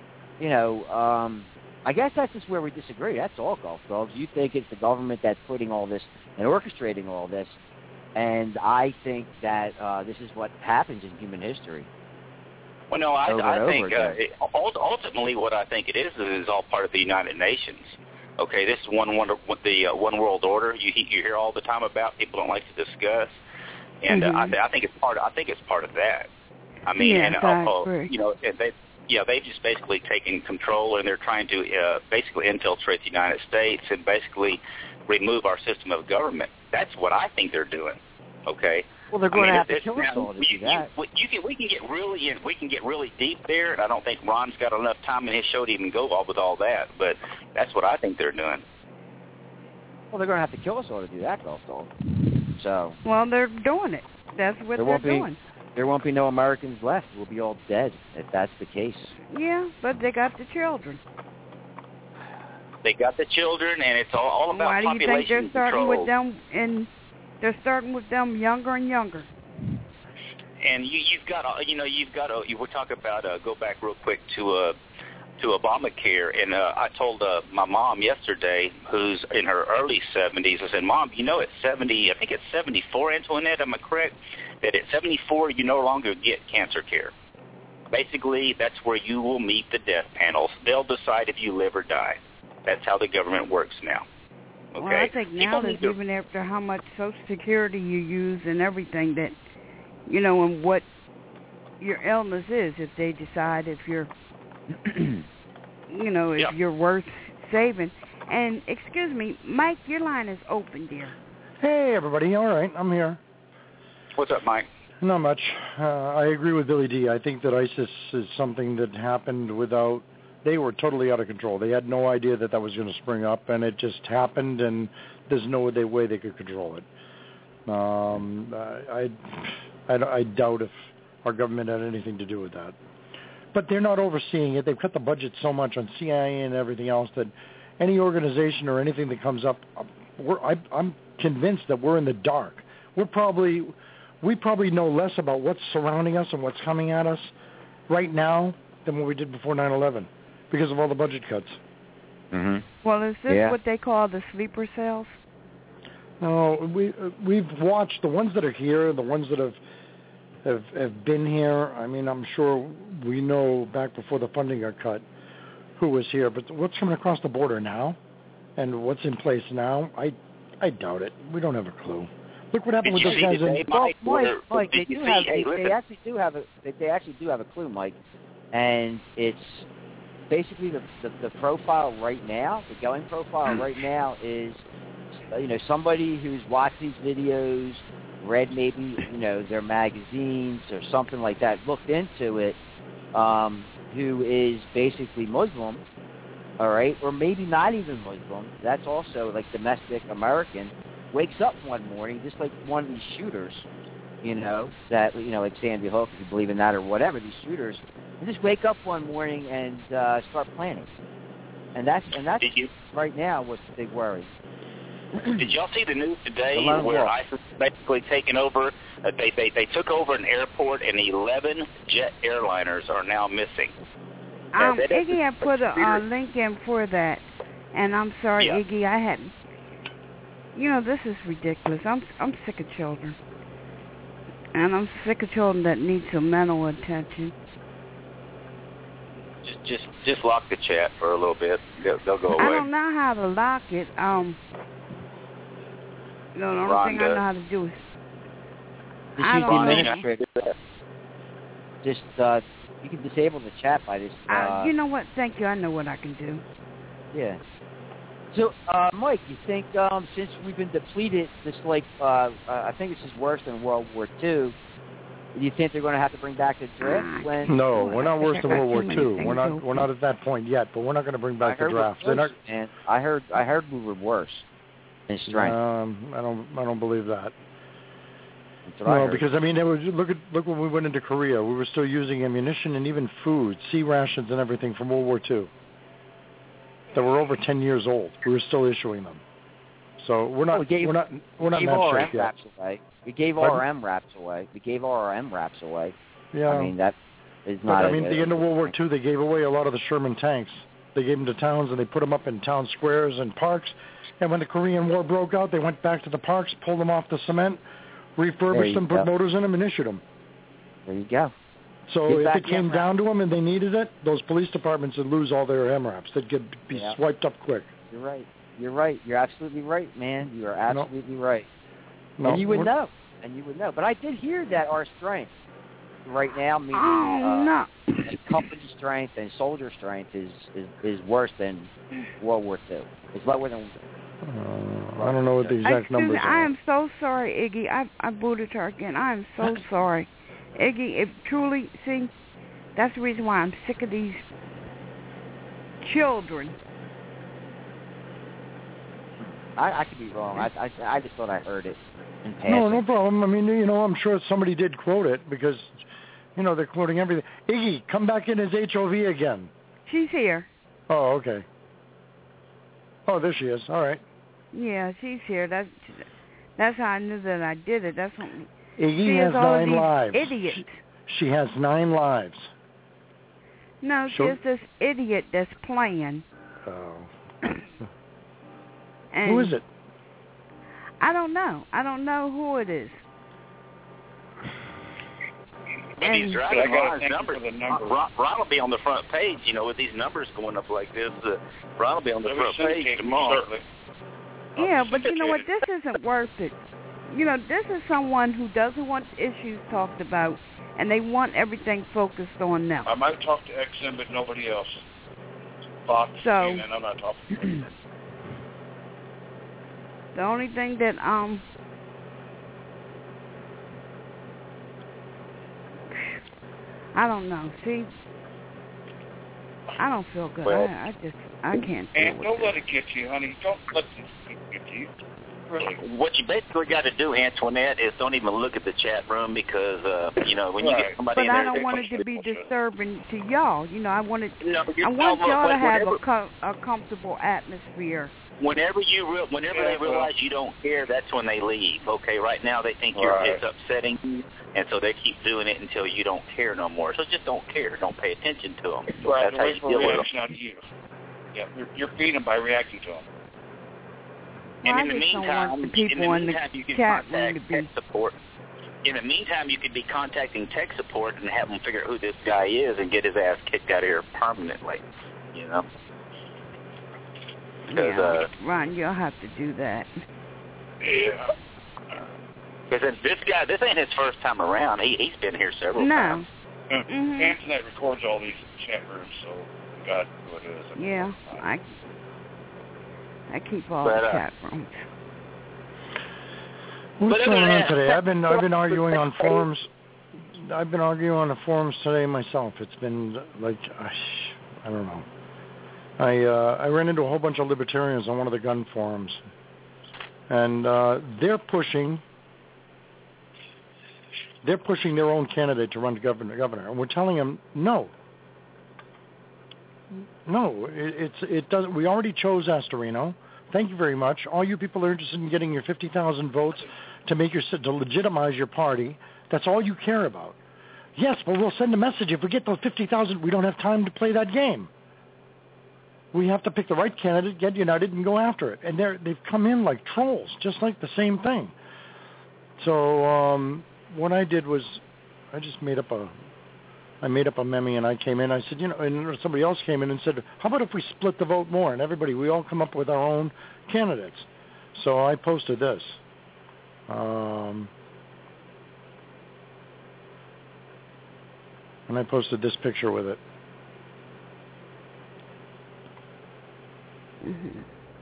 I guess that's just where we disagree. That's all, Golf Dogs. You think it's the government that's putting all this and orchestrating all this, and I think that this is what happens in human history. Well, no, I think ultimately what I think it is all part of the United Nations. Okay, this is the one world order you hear all the time about. People don't like to discuss, and I think it's part. I think it's part of that. I mean, yes, they've just basically taken control, and they're trying to basically infiltrate the United States and basically remove our system of government. That's what I think they're doing. Okay. Well, they're going to have to kill us all to do that. We can get really deep there, and I don't think Ron's got enough time in his show to even go with all that. But that's what I think they're doing. Well, they're going to have to kill us all to do that, also. So. Well, they're doing it. That's what they're doing. There won't be no Americans left. We'll be all dead if that's the case. Yeah, but they got the children. They got the children, and it's all about population control. Why do you think they're starting with them? And they're starting with them younger and younger. And you've got we'll talk about go back real quick to Obamacare, and I told my mom yesterday, who's in her early 70s, I said, Mom, at 70, I think it's 74, Antoinette, am I correct? That at 74 you no longer get cancer care. Basically, that's where you will meet the death panels. They'll decide if you live or die. That's how the government works now. Okay? Well, I think now that even after how much Social Security you use and everything that, and what your illness is, if they decide if you're, if you're worth saving. And, excuse me, Mike, your line is open, dear. Hey, everybody. All right, I'm here. What's up, Mike? Not much. I agree with Billy D. I think that ISIS is something that happened without... They were totally out of control. They had no idea that was going to spring up, and it just happened, and there's no way they could control it. I doubt if our government had anything to do with that. But they're not overseeing it. They've cut the budget so much on CIA and everything else that any organization or anything that comes up, I'm convinced that we're in the dark. We probably know less about what's surrounding us and what's coming at us right now than what we did before 9/11 because of all the budget cuts. Mm-hmm. Well, is this what they call the sleeper cells? No, we've watched the ones that are here, the ones that have been here. I mean, I'm sure we know back before the funding got cut who was here, but what's coming across the border now and what's in place now, I doubt it. We don't have a clue. Look what happened with those guys in... Well, Mike, they actually do have a clue, Mike, and it's basically the profile right now. The going profile right now is, somebody who's watched these videos, read maybe their magazines or something like that, looked into it, who is basically Muslim, all right, or maybe not even Muslim. That's also like domestic American. Wakes up one morning, just like one of these shooters, that, like Sandy Hook, if you believe in that or whatever, these shooters, they just wake up one morning and start planning. And that's right now what's the big worry. Did y'all see the news today where ISIS basically taken over? They took over an airport and 11 jet airliners are now missing. Iggy had put a link in for that, and I'm sorry, Iggy, I hadn't. This is ridiculous. I'm sick of children. And I'm sick of children that need some mental attention. Just lock the chat for a little bit. They'll go away. I don't know how to lock it. The only thing I know how to do is... You can disable the chat by this... you know what? Thank you. I know what I can do. Yeah. So, Mike, you think since we've been depleted, I think this is worse than World War II, do you think they're going to have to bring back the draft? No, we're not worse than World War II. We're not at that point yet, but we're not going to bring back the draft. And I heard we were worse in strength. I don't believe that. No, because look when we went into Korea, we were still using ammunition and even food, sea rations and everything from World War II. That were over 10 years old. We were still issuing them. So we're not in that shape yet. We gave all our MRAPs away. Yeah. I mean, that is not... at the end of World War II, they gave away a lot of the Sherman tanks. They gave them to towns, and they put them up in town squares and parks. And when the Korean War broke out, they went back to the parks, pulled them off the cement, refurbished them, put motors in them, and issued them. There you go. So if it came down to them and they needed it, those police departments would lose all their MRAPs. They'd be swiped up quick. You're right. You're absolutely right, man. You are absolutely right. No, and you would know. But I did hear that our strength right now, meaning company strength and soldier strength, is worse than World War II. It's lower than. I don't know what the exact numbers are. I am so sorry, Iggy. I booted her again. I am so sorry. Iggy, if truly, see, that's the reason why I'm sick of these children. I could be wrong. I just thought I heard it in passing. No problem. I mean, I'm sure somebody did quote it because, they're quoting everything. Iggy, come back in as HOV again. She's here. Oh, okay. Oh, there she is. All right. Yeah, she's here. That's how I knew that I did it. That's what. Iggy has 9 lives. Idiots. She has 9 lives. No, she's this idiot that's playing. Oh. And who is it? I don't know. I don't know who it is. But these Dragon Ron's numbers, Ron will be on the front page, with these numbers going up like this. Ron will be on the front page tomorrow. Yeah, but you know what? This isn't worth it. This is someone who doesn't want issues talked about, and they want everything focused on them. I might talk to XM, but nobody else. Fox, and I'm not talking to them. The only thing that, I don't know. See, I don't feel good. Well, I can't deal with don't let it get you, honey. Don't let it get you. Really. What you basically got to do, Antoinette, is don't even look at the chat room because, when you get somebody in there... But I don't want it to be disturbing to y'all. I want y'all to have a comfortable atmosphere. Whenever they realize you don't care, that's when they leave. Okay, right now they think it's upsetting you, and so they keep doing it until you don't care no more. So just don't care. Don't pay attention to them. Right, that's how you deal with them. On you. Yeah, you're feeding them by reacting to them. Well, and in the meantime, you can contact tech support. In the meantime, you could be contacting tech support and have them figure out who this guy is and get his ass kicked out of here permanently. Yeah, Ron, you'll have to do that. Yeah. Because this ain't his first time around. He's been here several times. Mm-hmm. Antoinette records all these chat rooms, so God who it is. Yeah, I keep all the chat rooms. What's going on today? I've been arguing on forums. I've been arguing on the forums today myself. It's been like I don't know. I ran into a whole bunch of libertarians on one of the gun forums, and they're pushing their own candidate to run governor, and we're telling them no. It doesn't. We already chose Astorino. Thank you very much. All you people are interested in getting your 50,000 votes to legitimize your party. That's all you care about. Yes, but we'll send a message. If we get those 50,000, we don't have time to play that game. We have to pick the right candidate, get united, and go after it. And they've come in like trolls, just like the same thing. So what I did was I just made up a meme, and I came in. I said, and somebody else came in and said, how about if we split the vote more? And we all come up with our own candidates. So I posted this. And I posted this picture with it. Mm-hmm.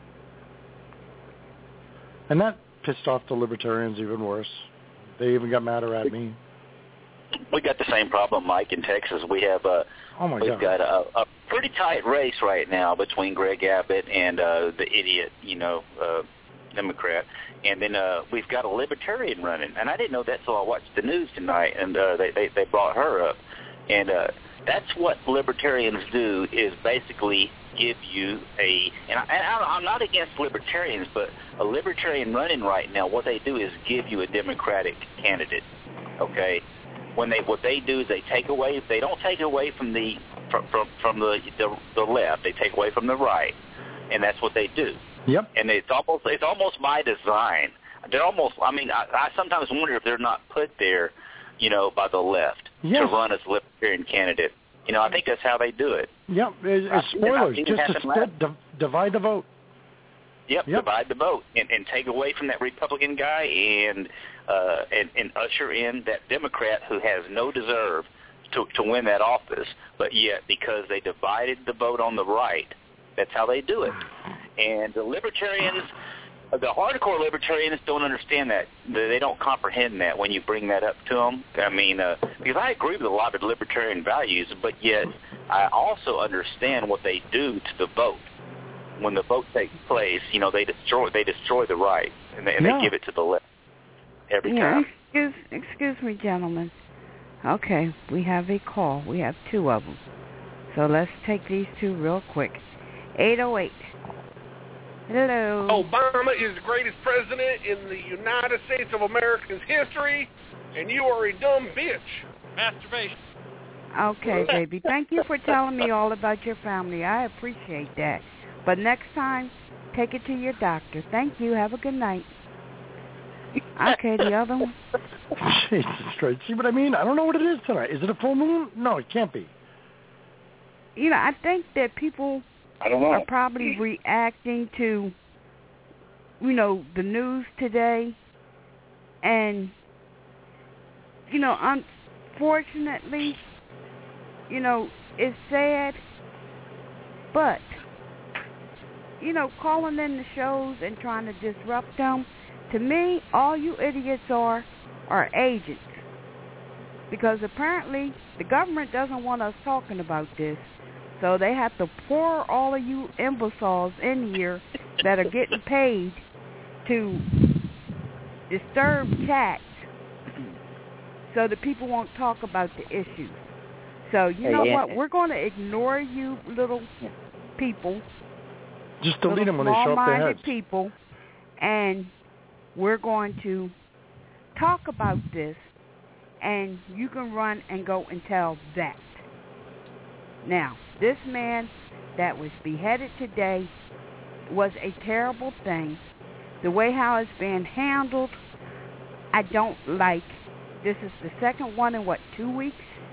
And that pissed off the libertarians even worse. They even got madder at me. We got the same problem, Mike, in Texas. We have we've got a pretty tight race right now between Greg Abbott and the idiot, Democrat. And then we've got a libertarian running. And I didn't know that, so I watched the news tonight, and they brought her up. And that's what libertarians do, is basically give you I'm not against libertarians, but a libertarian running right now, what they do is give you a Democratic candidate, okay? What they do is they don't take away from the left, they take away from the right, and that's what they do. Yep. And it's almost by design. They're almost, I sometimes wonder if they're not put there, by the left. to run as a Libertarian candidate. You know, I think that's how they do it. Yep, spoilers, just to divide the vote. Yep, divide the vote and take away from that Republican guy and usher in that Democrat who has no deserve to win that office, but yet because they divided the vote on the right, that's how they do it. And the Libertarians, the hardcore Libertarians don't understand that. They don't comprehend that when you bring that up to them. I mean, because I agree with a lot of Libertarian values, but yet I also understand what they do to the vote. When the vote takes place, you know, they destroy the right, and they give it to the left every time. Excuse me, gentlemen. Okay, we have a call. We have two of them. So let's take these two real quick. 808. Hello. Obama is the greatest president in the United States of America's history, and you are a dumb bitch. Masturbation. Okay, baby. Thank you for telling me all about your family. I appreciate that. But next time, take it to your doctor. Thank you. Have a good night. Okay, the other one. Jesus Christ. See what I mean? I don't know what it is tonight. Is it a full moon? No, it can't be. You know, I think that people are probably reacting to, you know, the news today. And, you know, unfortunately, you know, it's sad. But, you know, calling in the shows and trying to disrupt them, to me, all you idiots are agents. Because apparently the government doesn't want us talking about this. So they have to pour all of you imbeciles in here that are getting paid to disturb chats so that people won't talk about the issues. So you know what? We're going to ignore you little people. Just delete them when they show up their heads. People, and we're going to talk about this, and you can run and go and tell that. Now, this man that was beheaded today was a terrible thing. The way how it's being handled, I don't like. This is the second one in, 2 weeks?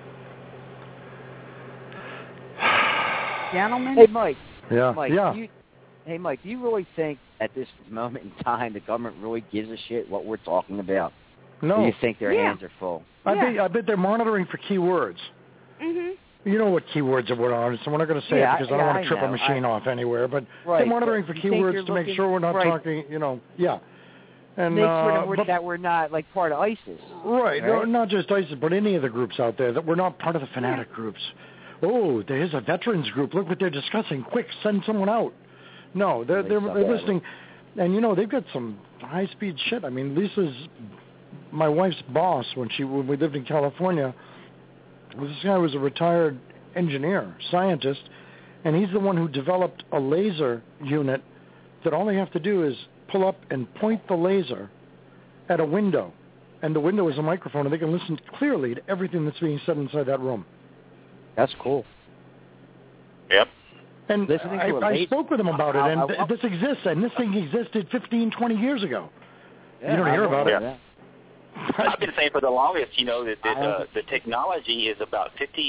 Gentlemen? Hey, Mike. Yeah. Mike, yeah. Mike, do you really think at this moment in time the government really gives a shit what we're talking about? No. Or do you think their hands are full? I bet they're monitoring for keywords. Mm-hmm. You know what keywords are, so we're not going to say it because I don't want to trip a machine off anywhere. But they're monitoring for keywords to make sure we're not talking, you know, And make sure that we're not like part of ISIS. Right. No, not just ISIS, but any of the groups out there, that we're not part of the fanatic groups. Oh, there's a veterans group. Look what they're discussing. Quick, send someone out. No, they're listening. And, you know, they've got some high-speed shit. I mean, Lisa's, my wife's boss, when we lived in California, this guy was a retired engineer, scientist, and he's the one who developed a laser unit that all they have to do is pull up and point the laser at a window, and the window is a microphone, and they can listen clearly to everything that's being said inside that room. That's cool. Yep. And I spoke with him about it, and this exists, and this thing existed 15, 20 years ago. Yeah, you don't hear about it. Yeah. I've been saying for the longest, you know, that the technology is about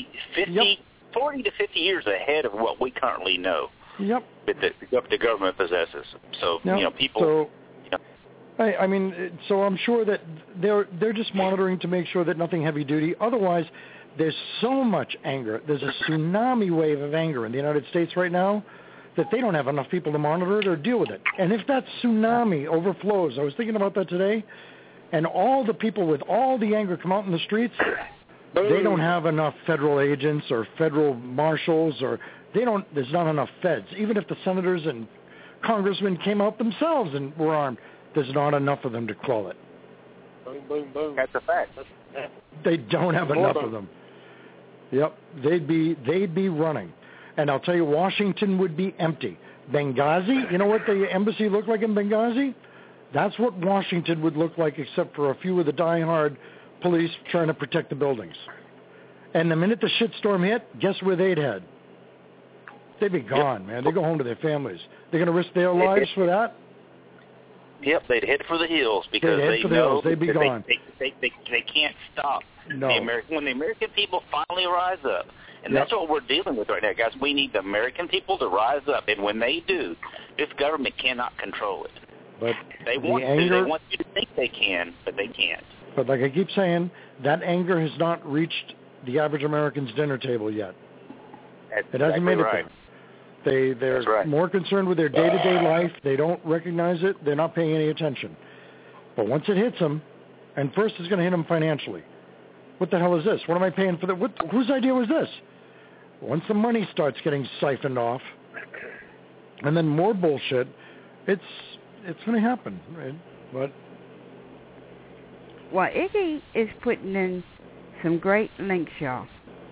40 to 50 years ahead of what we currently know. Yep. That the government possesses. So, yep. You know, people... So, you know. I mean, so I'm sure that they're just monitoring to make sure that nothing heavy-duty. Otherwise, there's so much anger. There's a tsunami wave of anger in the United States right now that they don't have enough people to monitor it or deal with it. And if that tsunami overflows, I was thinking about that today, and all the people with all the anger come out in the streets, they don't have enough federal agents or federal marshals, or there's not enough feds. Even if the senators and congressmen came out themselves and were armed, there's not enough of them to quell it. Boom, boom, boom. That's a fact. They don't have enough of them. Yep, they'd be running. And I'll tell you, Washington would be empty. Benghazi, you know what the embassy looked like in Benghazi? That's what Washington would look like, except for a few of the diehard police trying to protect the buildings. And the minute the shitstorm hit, guess where they'd head? They'd be gone, man. They'd go home to their families. They're going to risk their lives for that? Yep, they'd head for the hills because they know they'd be gone. they can't stop No. when the American people finally rise up. And that's what we're dealing with right now, guys. We need the American people to rise up, and when they do, this government cannot control it. But they want anger, they want you to think they can, but they can't. But like I keep saying, that anger has not reached the average American's dinner table yet. That's it hasn't made it right. there. They're more concerned with their day-to-day life. They don't recognize it. They're not paying any attention. But once it hits them, and first it's going to hit them financially. What the hell is this? What am I paying for that? Whose idea was this? Once the money starts getting siphoned off, and then more bullshit, it's going to happen, right? But well, Iggy is putting in some great links, y'all.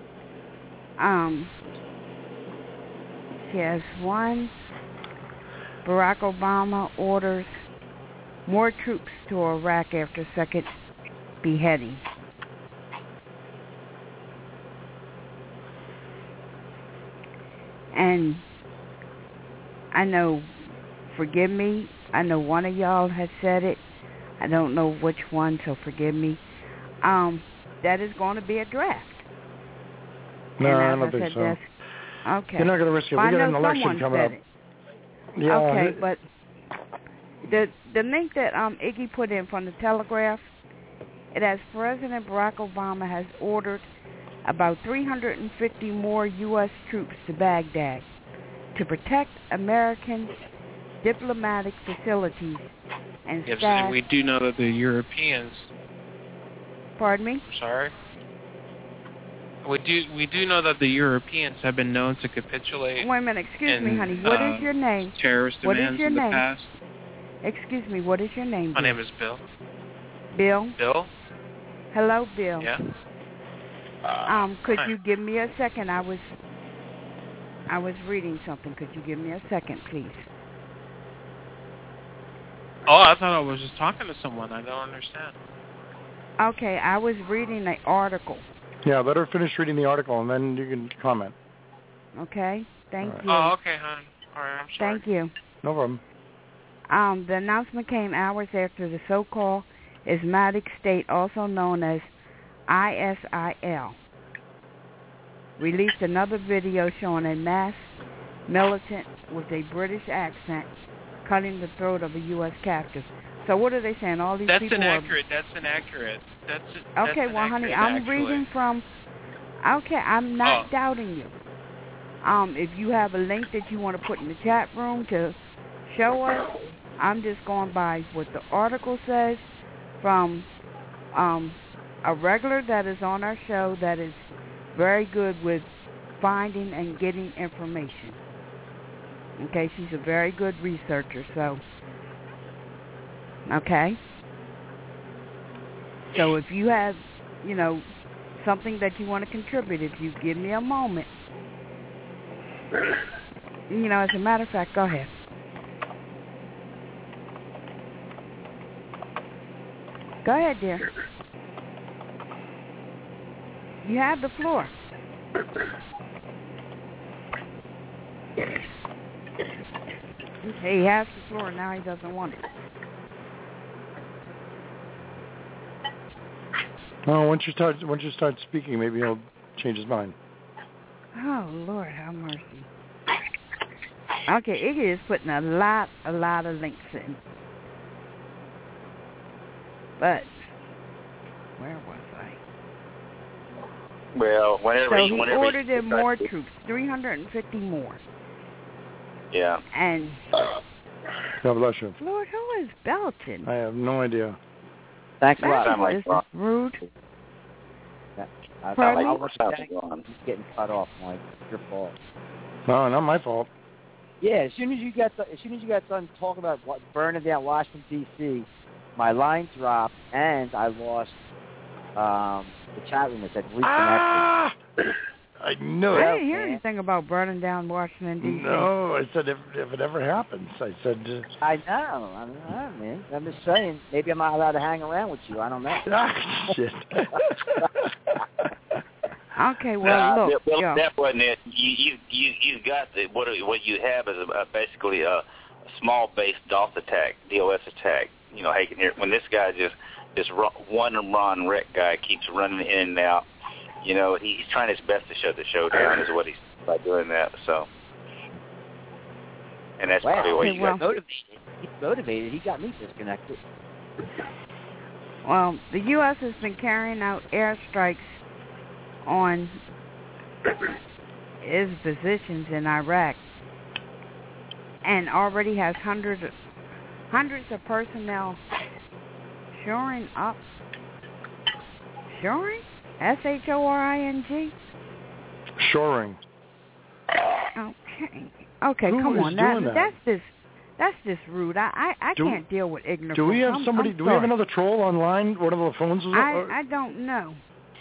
She has one. Barack Obama orders more troops to Iraq after second beheading. And I know, forgive me, I know one of y'all has said it. I don't know which one, so forgive me. That is going to be a draft. No, I don't think so. Okay. You're not going to risk it. We got an election coming up. Yeah. Okay, but the link that Iggy put in from the Telegraph, it has President Barack Obama has ordered about 350 more U.S. troops to Baghdad to protect American diplomatic facilities and staff. Yes, we do know that the Europeans... Pardon me? Sorry? We do know that the Europeans have been known to capitulate. Wait a minute, excuse me, honey. What is your name? Terrorist demands in the past. Excuse me, what is your name? My name is Bill. Bill? Bill? Hello, Bill. Yeah. Could you give me a second? I was reading something. Could you give me a second, please? Oh, I thought I was just talking to someone. I don't understand. Okay, I was reading an article. Yeah, let her finish reading the article, and then you can comment. Okay, thank you. Oh, okay, hon. All right, I'm sorry. Thank you. No problem. The announcement came hours after the so-called Islamic State, also known as ISIL, released another video showing a masked militant with a British accent cutting the throat of a U.S. captive. So what are they saying? All these people That's inaccurate. Okay, well, honey, I'm reading from... Okay, I'm not doubting you. If you have a link that you want to put in the chat room to show us, I'm just going by what the article says from a regular that is on our show that is very good with finding and getting information. Okay, she's a very good researcher, so... Okay? So if you have, something that you want to contribute, if you give me a moment, as a matter of fact, go ahead. Go ahead, dear. You have the floor. He has the floor, now he doesn't want it. Oh, once you start speaking, maybe he'll change his mind. Oh, Lord, have mercy. Okay, Iggy is putting a lot of links in. But where was I? Well, whenever he ordered in more troops, 350 more. Yeah. And God bless you. Lord, who is belching? I have no idea. Thanks a lot. This is rude. He's getting cut off, Mike. It's your fault. No, not my fault. Yeah, as soon as you got done talking about burning down Washington D.C., my line dropped and I lost the chat room that said reconnected. I knew it. I didn't hear anything about burning down Washington D.C. No, I said if it ever happens, I said. I know, man. I'm just saying, maybe I'm not allowed to hang around with you. I don't know. Shit. Okay, well, look. That wasn't it. You got what you have is basically a small base DOS attack. Hey, when this guy just this one Ron Wreck guy keeps running in and out. You know, he's trying his best to shut the show down, is what he's by doing that. So, and that's probably what he got motivated. He's motivated. He got me disconnected. Well, the U.S. has been carrying out airstrikes on its positions in Iraq, and already has hundreds of personnel shoring up. Shoring? S-H-O-R-I-N-G? Shoring. Okay, Who come is on. Doing that? That's just rude. I can't deal with ignorance. Do we have somebody? Do we have another troll online? One of the phones is up? I don't know.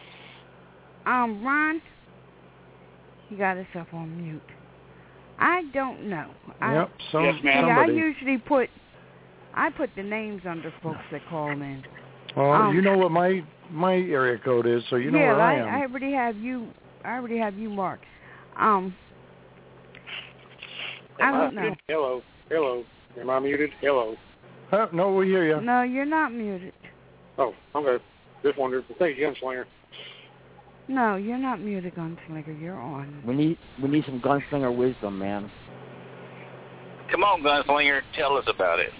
Ron, he got himself on mute. I don't know. Yep. Yes, ma'am. I usually put the names under folks that call in. Well, you know what my area code is, so you know where I am. I already have you marked. I don't know. Hello. Am I muted? Hello. No, we hear you. No, you're not muted. Oh, okay. Just wondered. Thank you, Gunslinger. No, you're not muted, Gunslinger. You're on. We need some Gunslinger wisdom, man. Come on, Gunslinger, tell us about it.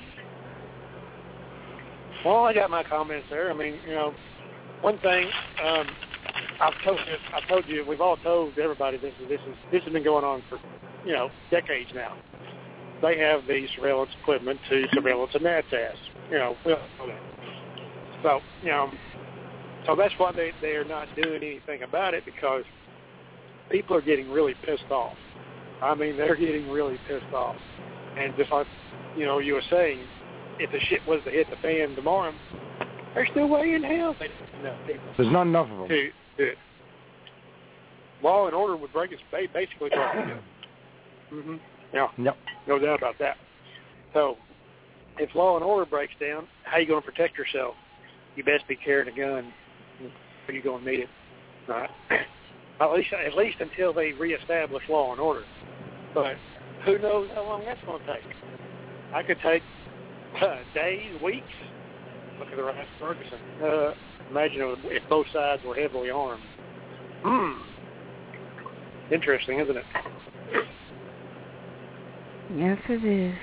Well, I got my comments there. I mean, you know, one thing I've told you, we've all told everybody this has been going on for, you know, decades now. They have the surveillance equipment to surveillance a gnat's ass. You know, we all know that. So, you know, so that's why they are not doing anything about it, because people are getting really pissed off. I mean, they're getting really pissed off. And just like, you know, you were saying, if the shit was to hit the fan tomorrow, there's no way in hell there's not enough of them. To do it. Law and order would break its basically. Mm-hmm. Yeah. Yep. No doubt about that. So, if law and order breaks down, how are you going to protect yourself? You best be carrying a gun, or you're going to need it. Right? At least until they reestablish law and order. But who knows how long that's going to take? I could take days, weeks. Look at the Rice Ferguson. Imagine if both sides were heavily armed. Interesting, isn't it? Yes, it is.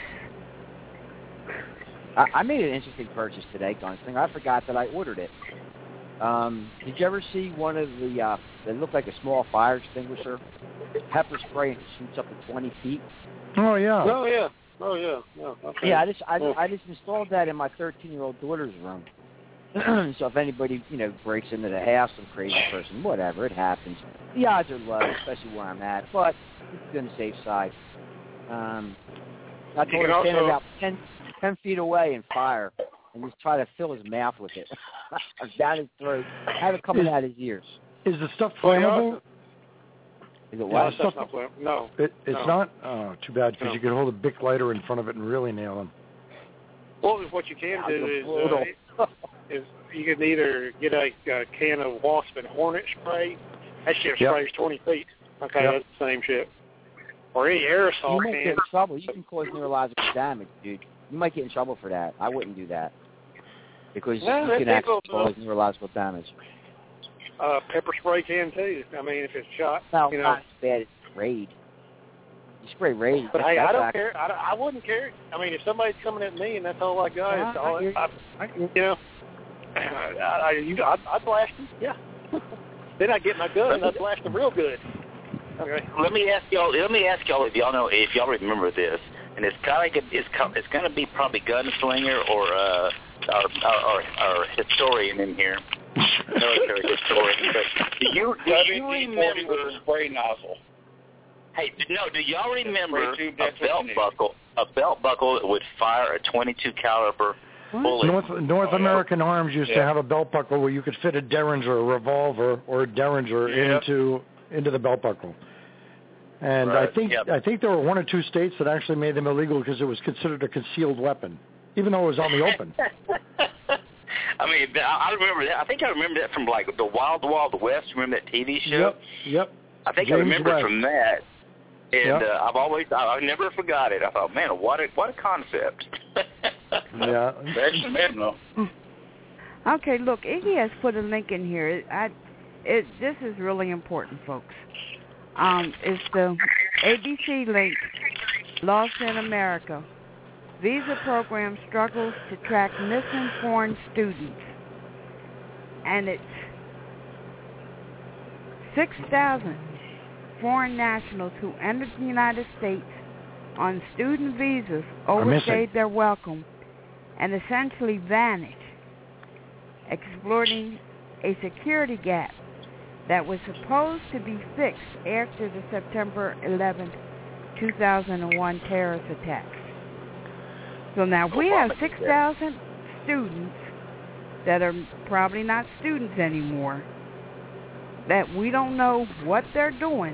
I made an interesting purchase today, Gunslinger. I forgot that I ordered it. Did you ever see one of the, that looked like a small fire extinguisher? Pepper spray and shoots up to 20 feet. Oh, yeah. Oh, yeah. Okay. Yeah, I just installed that in my 13-year-old daughter's room. So if anybody, you know, breaks into the house, some crazy person, whatever, it happens. The odds are low, especially where I'm at, but it's on the safe side. I told him to stand about 10 feet away and fire, and just try to fill his mouth with it. Down his throat. Have it coming out his ears. Is the stuff flammable? Is it what? No. It's not? Oh, too bad, because you could hold a Bic lighter in front of it and really nail them. Well, what you can do is you can either get a can of Wasp and Hornet spray. That shit sprays 20 feet. Okay, that's the same shit. Or any aerosol You might get in trouble. You can cause neurological damage, dude. You might get in trouble for that. I wouldn't do that. Because you can actually cause neurological damage. Pepper spray can too. I mean, if it's shot, no, you know. Not as bad as Raid. You spray Raid. But hey, I don't care. I wouldn't care. I mean, if somebody's coming at me and that's all I got, you know, I'd blast them. Yeah. Then I get my gun and I'd blast them real good. Okay. Let me ask y'all if y'all know, if y'all remember this, and it's kind of it's going to be probably Gunslinger or our historian in here, military historian. But do you remember spray nozzle? Hey, do y'all remember a belt buckle that would fire a .22 caliber bullet? North American Arms used to have a belt buckle where you could fit a Derringer, a revolver, or a Derringer into the belt buckle. And I think there were one or two states that actually made them illegal because it was considered a concealed weapon, even though it was on the open. I mean, I remember that. I think I remember that from like the Wild Wild West. Remember that TV show? Yep. I think James I remember West. from that. And I never forgot it. I thought, man, what a concept. Yeah. Okay, look, Iggy has put a link in here. This is really important, folks. It's the ABC link, Lost in America. Visa program struggles to track missing foreign students. And it's 6,000 foreign nationals who entered the United States on student visas overstayed their welcome and essentially vanished, exploiting a security gap that was supposed to be fixed after the September 11, 2001 terrorist attacks. So now we have 6,000 students that are probably not students anymore, that we don't know what they're doing.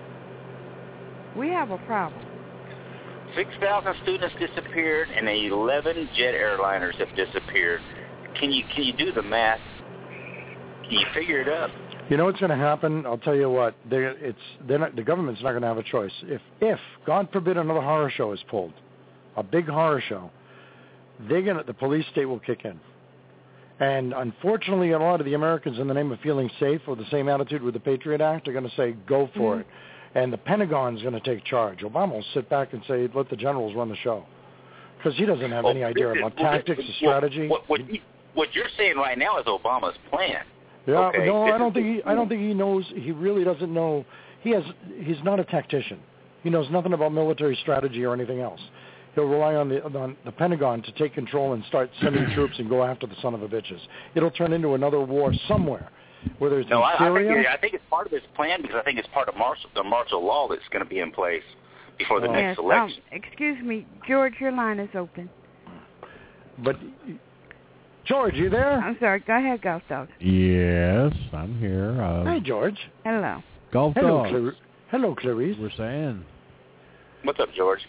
We have a problem. 6,000 students disappeared, and 11 jet airliners have disappeared. Can you do the math? Can you figure it up? You know what's going to happen? I'll tell you what. The government's not going to have a choice. If God forbid another horror show is pulled, a big horror show, the police state will kick in. And unfortunately, a lot of the Americans, in the name of feeling safe, with the same attitude with the Patriot Act, are going to say, go for it. And the Pentagon's going to take charge. Obama will sit back and say, let the generals run the show. Because he doesn't have any idea about tactics or strategy. What you're saying right now is Obama's plan. Yeah, okay. No, I don't think he knows. He really doesn't know. He's not a tactician. He knows nothing about military strategy or anything else. He'll rely on the Pentagon to take control and start sending troops and go after the son of a bitches. It'll turn into another war somewhere, whether it's in Syria. I think it's part of his plan, because I think it's part of the martial law that's going to be in place before the next election. Excuse me, George, your line is open. But, George, you there? I'm sorry. Go ahead, Golf Dog. Yes, I'm here. Hi, George. Hello. Golf Dog. Hello, Clarice. We're saying. What's up, George?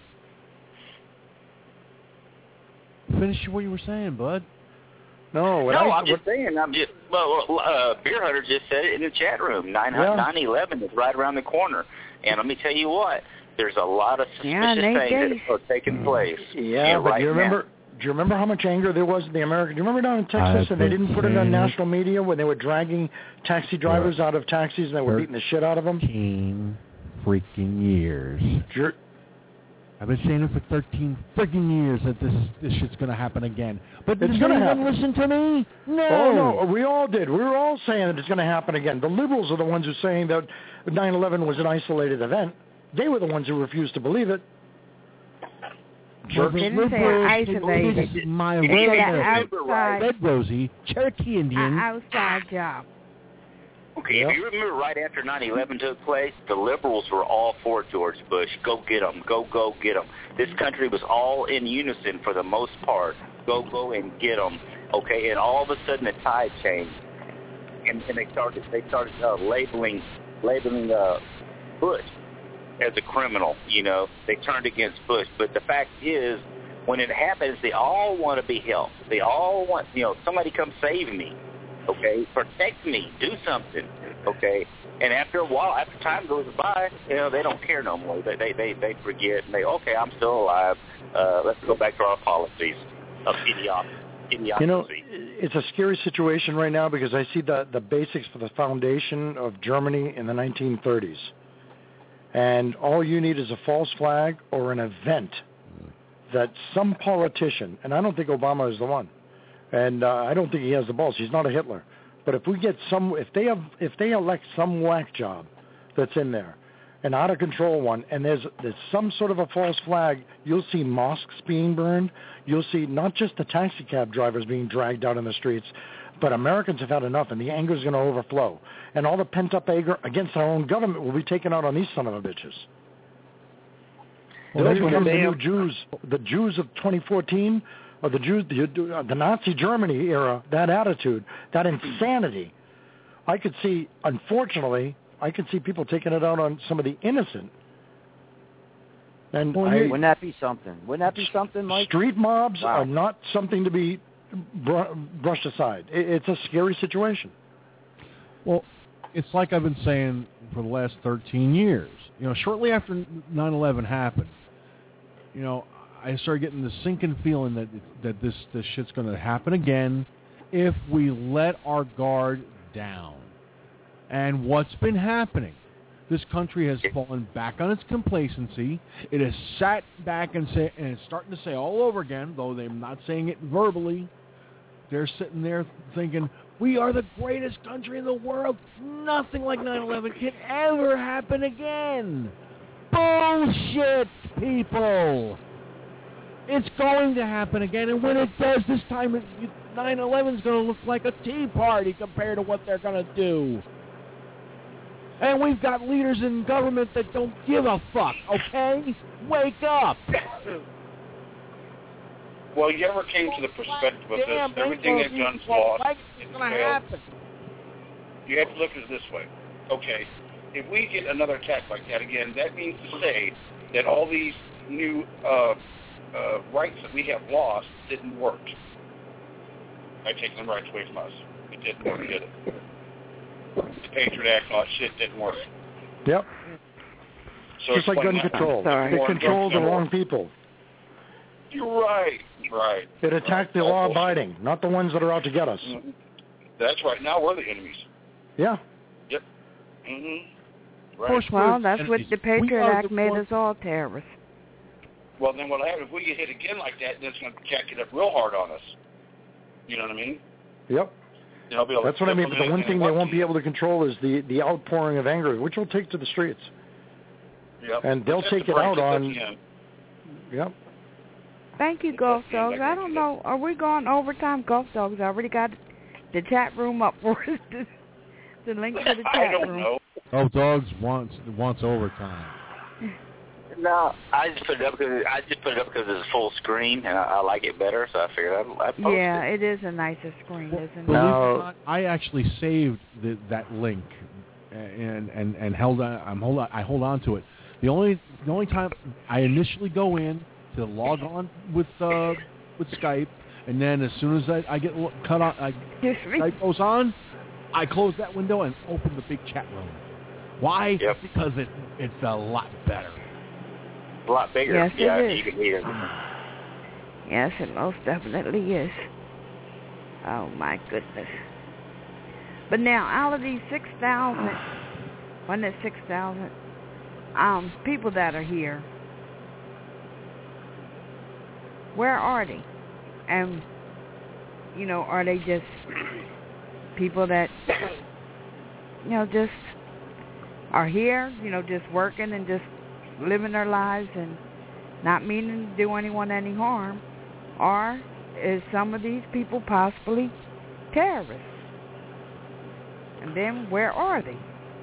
Finish what you were saying, bud. I'm just saying. Beer Hunter just said it in the chat room. 9/11 is right around the corner, and let me tell you what. There's a lot of suspicious things that are taking place. Yeah, but right do you remember how much anger there was in the American? Do you remember down in Texas, and they didn't put it on national media when they were dragging taxi drivers out of taxis and they were beating the shit out of them? 13 freaking years. I've been saying it for 13 freaking years that this shit's going to happen again. But it's going to happen. Listen to me? No. Oh, no. We all did. We were all saying that it's going to happen again. The liberals are the ones who are saying that 9/11 was an isolated event. They were the ones who refused to believe it. Didn't say isolated. My Red Rosie, Cherokee Indian. An outside job. Okay, if you remember right after 9/11 took place, the liberals were all for George Bush. Go get them. Go get them. This country was all in unison for the most part. Go and get them. Okay, and all of a sudden the tide changed, and they started labeling Bush as a criminal. You know, they turned against Bush. But the fact is, when it happens, they all want to be helped. They all want, somebody come save me. Okay, protect me, do something. Okay, and after a while, after time goes by, they don't care no more. They forget. And I'm still alive. Let's go back to our policies of idiocracy. It's a scary situation right now because I see the basics for the foundation of Germany in the 1930s, and all you need is a false flag or an event that some politician, and I don't think Obama is the one. And I don't think he has the balls. He's not a Hitler. But if we get if they elect some whack job that's in there, an out of control one, and there's some sort of a false flag, you'll see mosques being burned. You'll see not just the taxi cab drivers being dragged out in the streets, but Americans have had enough, and the anger is going to overflow. And all the pent-up anger against our own government will be taken out on these son of a bitches. Well, they'll become the new Jews, the Jews of 2014. Or the Jews, the Nazi Germany era, that attitude, that insanity. I could see, unfortunately, people taking it out on some of the innocent. And wouldn't that be something? Wouldn't that be something, Mike? Street mobs are not something to be brushed aside. It's a scary situation. Well, it's like I've been saying for the last 13 years. Shortly after 9/11 happened, I started getting the sinking feeling that this shit's going to happen again, if we let our guard down. And what's been happening? This country has fallen back on its complacency. It has sat back and it's starting to say all over again, though they're not saying it verbally. They're sitting there thinking, we are the greatest country in the world. Nothing like 9/11 can ever happen again. Bullshit, people. It's going to happen again, and when it does this time, 9/11 is going to look like a tea party compared to what they're going to do. And we've got leaders in government that don't give a fuck, okay? Wake up! Well, you ever came to the perspective of this? Everything they've done is lost. It's failed. You have to look at it this way. Okay, if we get another attack like that again, that means to say that all these new rights that we have lost didn't work. By taking the rights away from us. It didn't work, did it? The Patriot Act and all that shit didn't work. Yep. So just like gun control. It controlled the wrong people. You're right. Right. It attacked the law-abiding, not the ones that are out to get us. Mm-hmm. That's right. Now we're the enemies. Yeah. Yep. Mm-hmm. Right. Well, that's what the Patriot Act made us all terrorists. Well, then what'll happen if we get hit again like that, then it's going to jack it up real hard on us. You know what I mean? Yep. That's what I mean, but the one thing they won't be able to control is the outpouring of anger, which will take to the streets. Yep. And they'll take it out on... Yep. Thank you, Gulf Dogs. I don't know, are we going overtime? Gulf Dogs already got the chat room up for us, the link to the chat room. I don't know. Gulf Dogs wants overtime. No, I just put it up because it's full screen and I like it better, so I figured I'd post it. Yeah, it is a nicer screen, isn't it? No, I actually saved that link and held on. I hold on to it. The only time I initially go in to log on with Skype, and then as soon as I get cut on, Skype goes on, I close that window and open the big chat room. Why? Yep. Because it's a lot better. A lot bigger. Yes, yeah, it is. You can hear. Yes, it most definitely is. Oh, my goodness. But now, out of these 6,000, wasn't it 6,000 people that are here, where are they? And, are they just people that, just are here, just working and just living their lives and not meaning to do anyone any harm? Or is some of these people possibly terrorists? And then where are they?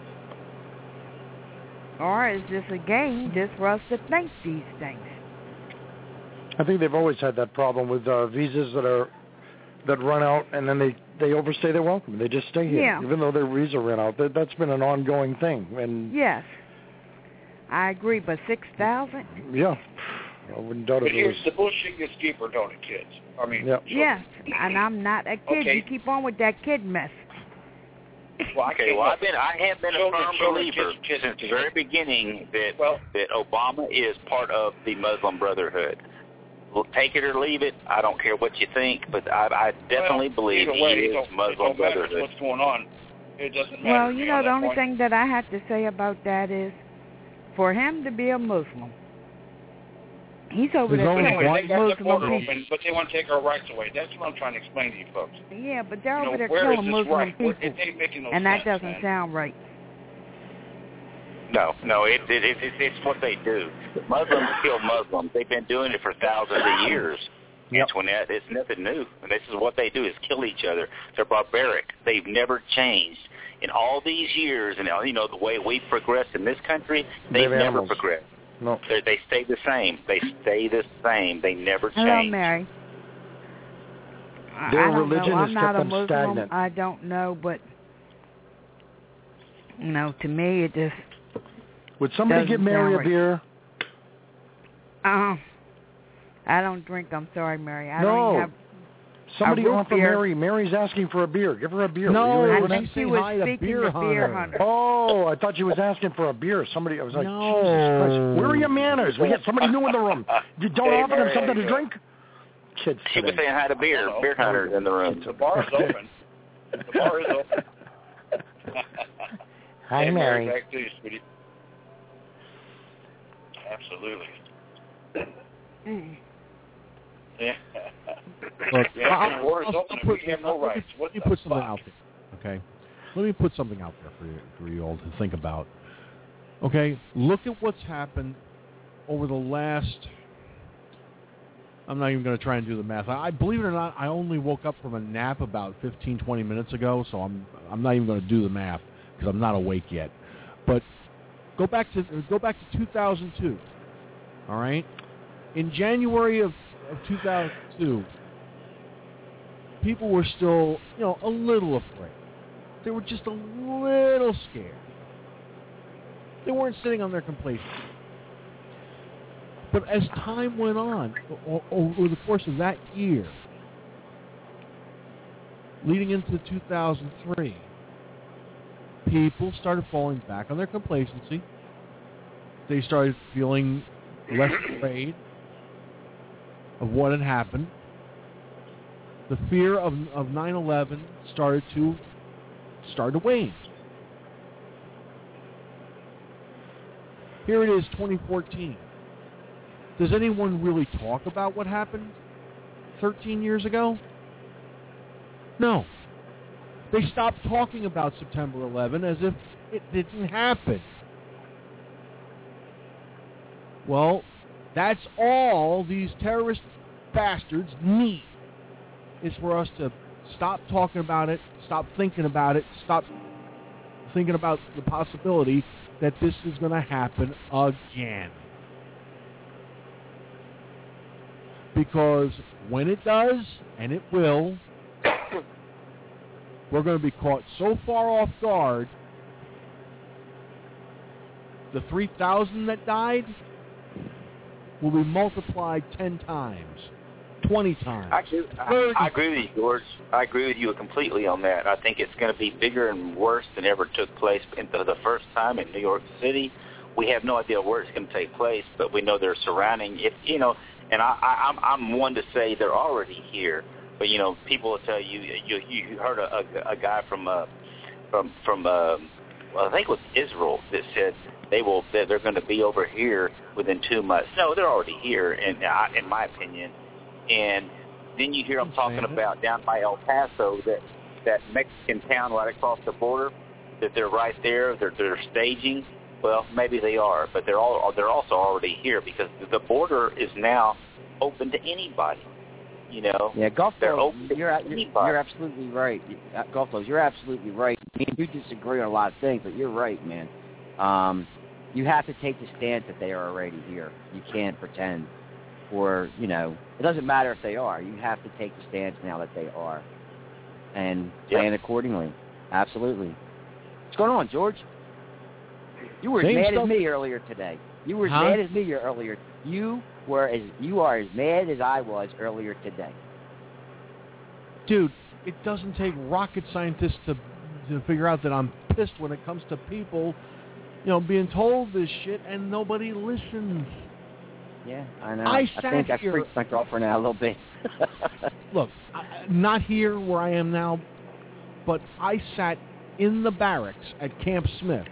Or is this a game just for us to think these things? I think they've always had that problem with visas that run out and then they overstay their welcome. They just stay here, even though their visa ran out. That's been an ongoing thing. And yes, I agree. But 6,000? Yeah, I wouldn't doubt it. But here's the bullshit gets deeper, don't it, kids? I mean, yes, and I'm not a kid. Okay. You keep on with that kid mess. Well, I have been a firm believer since the very beginning that Obama is part of the Muslim Brotherhood. Take it or leave it. I don't care what you think, but I definitely believe he is Muslim Brotherhood. What's going on? It doesn't matter. Well, the only thing that I have to say about that is, for him to be a Muslim, he's over there killing Muslim people. But they want to take our rights away. That's what I'm trying to explain to you folks. Yeah, but they're over there killing Muslim people, and that doesn't sound right. No, it's what they do. Muslims kill Muslims. They've been doing it for thousands of years. Yep. It's nothing new. And this is what they do, is kill each other. They're barbaric. They've never changed. In all these years, and the way we've progressed in this country, they've never progressed. No. They stay the same. They stay the same. They never change. Hello, Mary. Their religion has kept them Muslim. stagnant. I don't know, but to me it just... Would somebody get Mary a beer? I don't drink. I'm sorry, Mary. I no. don't even have Somebody offer Mary. Mary's asking for a beer. Give her a beer. No, I think she was speaking to Beer Hunter. Oh, I thought she was asking for a beer. I was like, Jesus Christ. Where are your manners? We got somebody new in the room. You don't offer them something to drink? kids She was today? saying hi to Beer Hunter's in the room. The bar is open. The bar is open. Hi, hey, Mary. Back to you, sweetie. Absolutely. Yeah. Look, Yeah, the war is open and we have no rights. Let me put something out there, okay? Let me put something out there for you all to think about. Okay, look at what's happened over the last. I'm not even going to try and do the math. I believe it or not, I only woke up from a nap about 15, 20 minutes ago, so I'm not even going to do the math because I'm not awake yet. But go back to 2002. All right, in January of 2002, people were still, a little afraid. They were just a little scared. They weren't sitting on their complacency. But as time went on, over the course of that year, leading into 2003, people started falling back on their complacency. They started feeling less afraid of what had happened. The fear of 9/11 started to wane. Here it is, 2014. Does anyone really talk about what happened 13 years ago? No. They stopped talking about September 11 as if it didn't happen. Well, that's all these terrorist bastards need, is for us to stop talking about it, stop thinking about it, stop thinking about the possibility that this is going to happen again. Because when it does, and it will, we're going to be caught so far off guard, the 3,000 that died will be multiplied 10 times, 20 times. I agree with you, George. I agree with you completely on that. I think it's going to be bigger and worse than ever took place the first time in New York City. We have no idea where it's going to take place, but we know they're surrounding it. And I'm one to say they're already here. But people will tell you. You heard a guy from I think it was Israel that said they're going to be over here within 2 months. No, they're already here, in my opinion. And then you hear them talking about down by El Paso, that Mexican town right across the border, that they're right there. They're staging. Well, maybe they are, but they're also already here because the border is now open to anybody. Yeah, Gulf they're Flow, open to you're absolutely right. Gulf Flows, you're absolutely right. I mean, you disagree on a lot of things, but you're right, man. You have to take the stance that they are already here. You can't pretend, or it doesn't matter if they are. You have to take the stance now that they are, and plan accordingly. Absolutely. What's going on, George? You were as mad as me earlier today. You were as mad as me earlier. You are as mad as I was earlier today. Dude, it doesn't take rocket scientists to figure out that I'm pissed when it comes to people, being told this shit and nobody listens. Yeah, I know. I think I freaked my girlfriend out a little bit. Look, not here where I am now, but I sat in the barracks at Camp Smith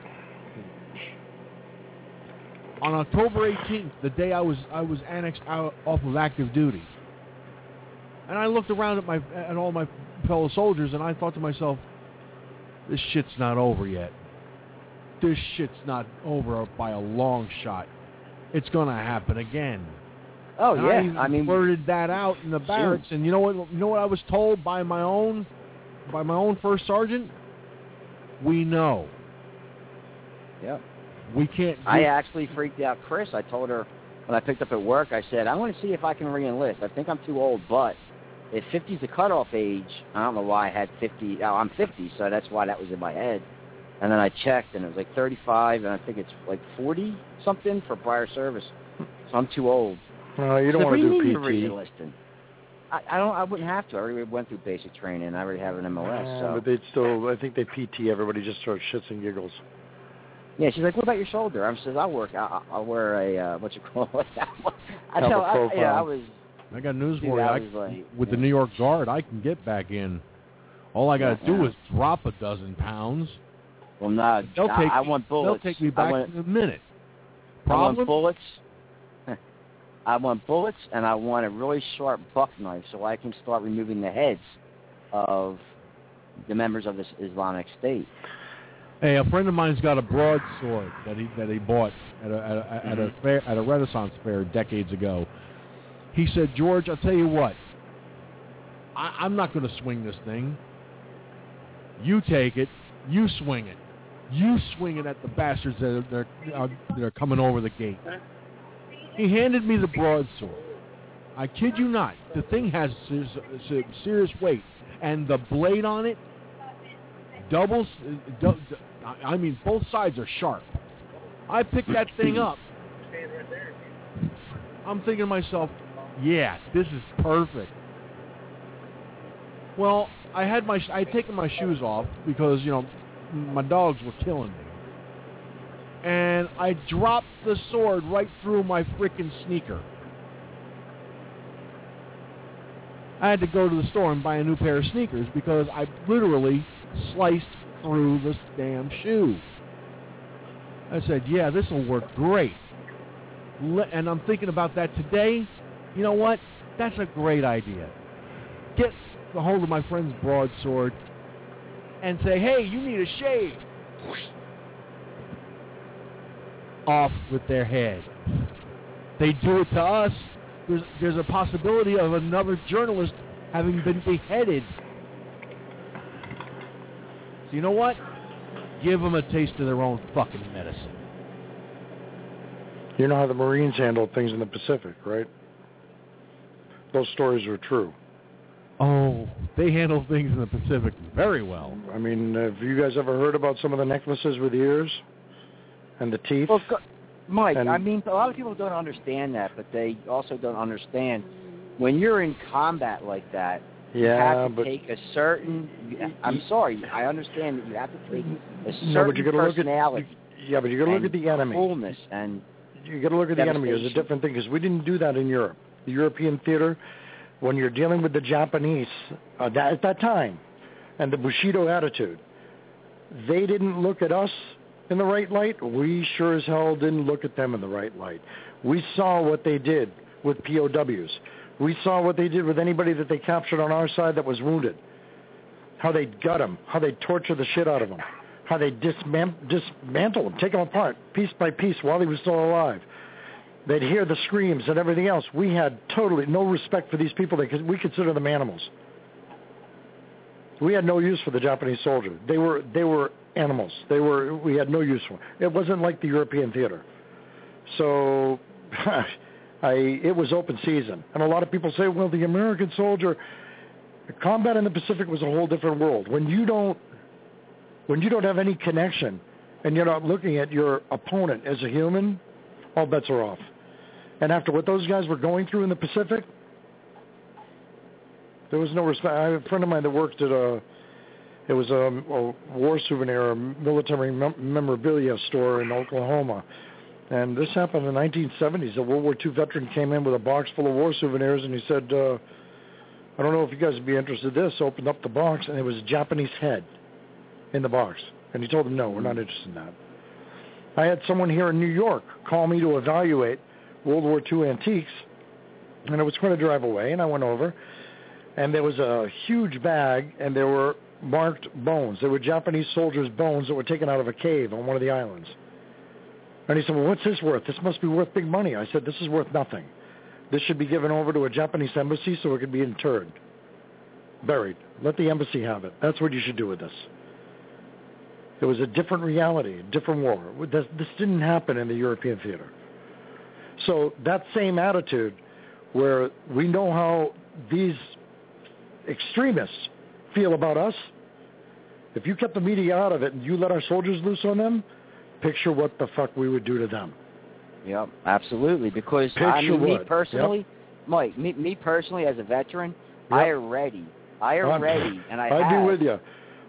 on October 18th, the day I was annexed out off of active duty, and I looked around at all my fellow soldiers, and I thought to myself, "This shit's not over yet. This shit's not over by a long shot. It's gonna happen again." Oh and yeah, I blurted that out in the barracks, and you know what I was told by my own first sergeant? We know. Yep. We can't. I actually freaked out Chris. I told her when I picked up at work, I said, I want to see if I can re-enlist. I think I'm too old, but if 50 is the cutoff age, I don't know why I had 50. Oh, I'm 50, so that's why that was in my head. And then I checked, and it was like 35, and I think it's like 40-something for prior service. So I'm too old. No, you don't want to do PT. Re-enlisting? I wouldn't have to. I already went through basic training. I already have an MOS. So. But they'd still, I think they PT everybody just sort of shits and giggles. Yeah, she's like, what about your shoulder? I said, I'll wear a, what you call it? I I got news Dude, for you. With the New York Guard, I can get back in. All I got to do is drop a dozen pounds. Well, no, I want bullets. They'll take me back in a minute. Problem? I want bullets. I want bullets, and I want a really sharp buck knife so I can start removing the heads of the members of this Islamic State. Hey, a friend of mine's got a broadsword that he bought at a Renaissance fair decades ago. He said, George, I'll tell you what. I'm not going to swing this thing. You take it. You swing it. You swing it at the bastards that are coming over the gate. He handed me the broadsword. I kid you not. The thing has serious weight. And the blade on it, both sides are sharp. I picked that thing up. I'm thinking to myself, yeah, this is perfect. Well, I had taken my shoes off because, my dogs were killing me. And I dropped the sword right through my frickin' sneaker. I had to go to the store and buy a new pair of sneakers because I literally sliced through this damn shoe. I said, yeah, this will work great. And I'm thinking about that today. You know what? That's a great idea. Get a hold of my friend's broadsword and say, hey, you need a shave. Off with their head. They do it to us. There's a possibility of another journalist having been beheaded. So you know what? Give them a taste of their own fucking medicine. You know how the Marines handled things in the Pacific, right? Those stories are true. Oh, they handle things in the Pacific very well. I mean, have you guys ever heard about some of the necklaces with ears and the teeth? Well, Mike, I mean, a lot of people don't understand that, but they also don't understand when you're in combat like that, you have to take a certain... I'm sorry, I understand that you have to take a certain personality. But you got to look at the enemy. Coolness and you got to look at the enemy. It's a different thing because we didn't do that in Europe. The European theater, when you're dealing with the Japanese at that time, and the Bushido attitude, they didn't look at us in the right light. We sure as hell didn't look at them in the right light. We saw what they did with POWs. We saw what they did with anybody that they captured on our side that was wounded. How they gut them, how they torture the shit out of them, how they dismantle them, take them apart piece by piece while he was still alive. They'd hear the screams and everything else. We had totally no respect for these people because we consider them animals. We had no use for the Japanese soldier. They were animals. We had no use for them. It wasn't like the European theater. So it was open season. And a lot of people say, well, the American soldier, combat in the Pacific was a whole different world. When you don't have any connection and you're not looking at your opponent as a human, all bets are off. And after what those guys were going through in the Pacific, there was no respect. I have a friend of mine that worked at a war souvenir, a military memorabilia store in Oklahoma. And this happened in the 1970s. A World War II veteran came in with a box full of war souvenirs, and he said, I don't know if you guys would be interested in this. Opened up the box, and it was a Japanese head in the box. And he told them, no, we're not interested in that. I had someone here in New York call me to evaluate World War II antiques, and I was going to drive away, and I went over, and there was a huge bag, and there were marked bones. There were Japanese soldiers' bones that were taken out of a cave on one of the islands. And he said, well, what's this worth? This must be worth big money. I said, this is worth nothing. This should be given over to a Japanese embassy so it could be interred, buried. Let the embassy have it. That's what you should do with this. It was a different reality, a different war. This didn't happen in the European theater. So that same attitude where we know how these extremists feel about us, if you kept the media out of it and you let our soldiers loose on them, picture what the fuck we would do to them. Yep, absolutely. Because me personally, Mike, me personally as a veteran, I am ready. And I'd be with you.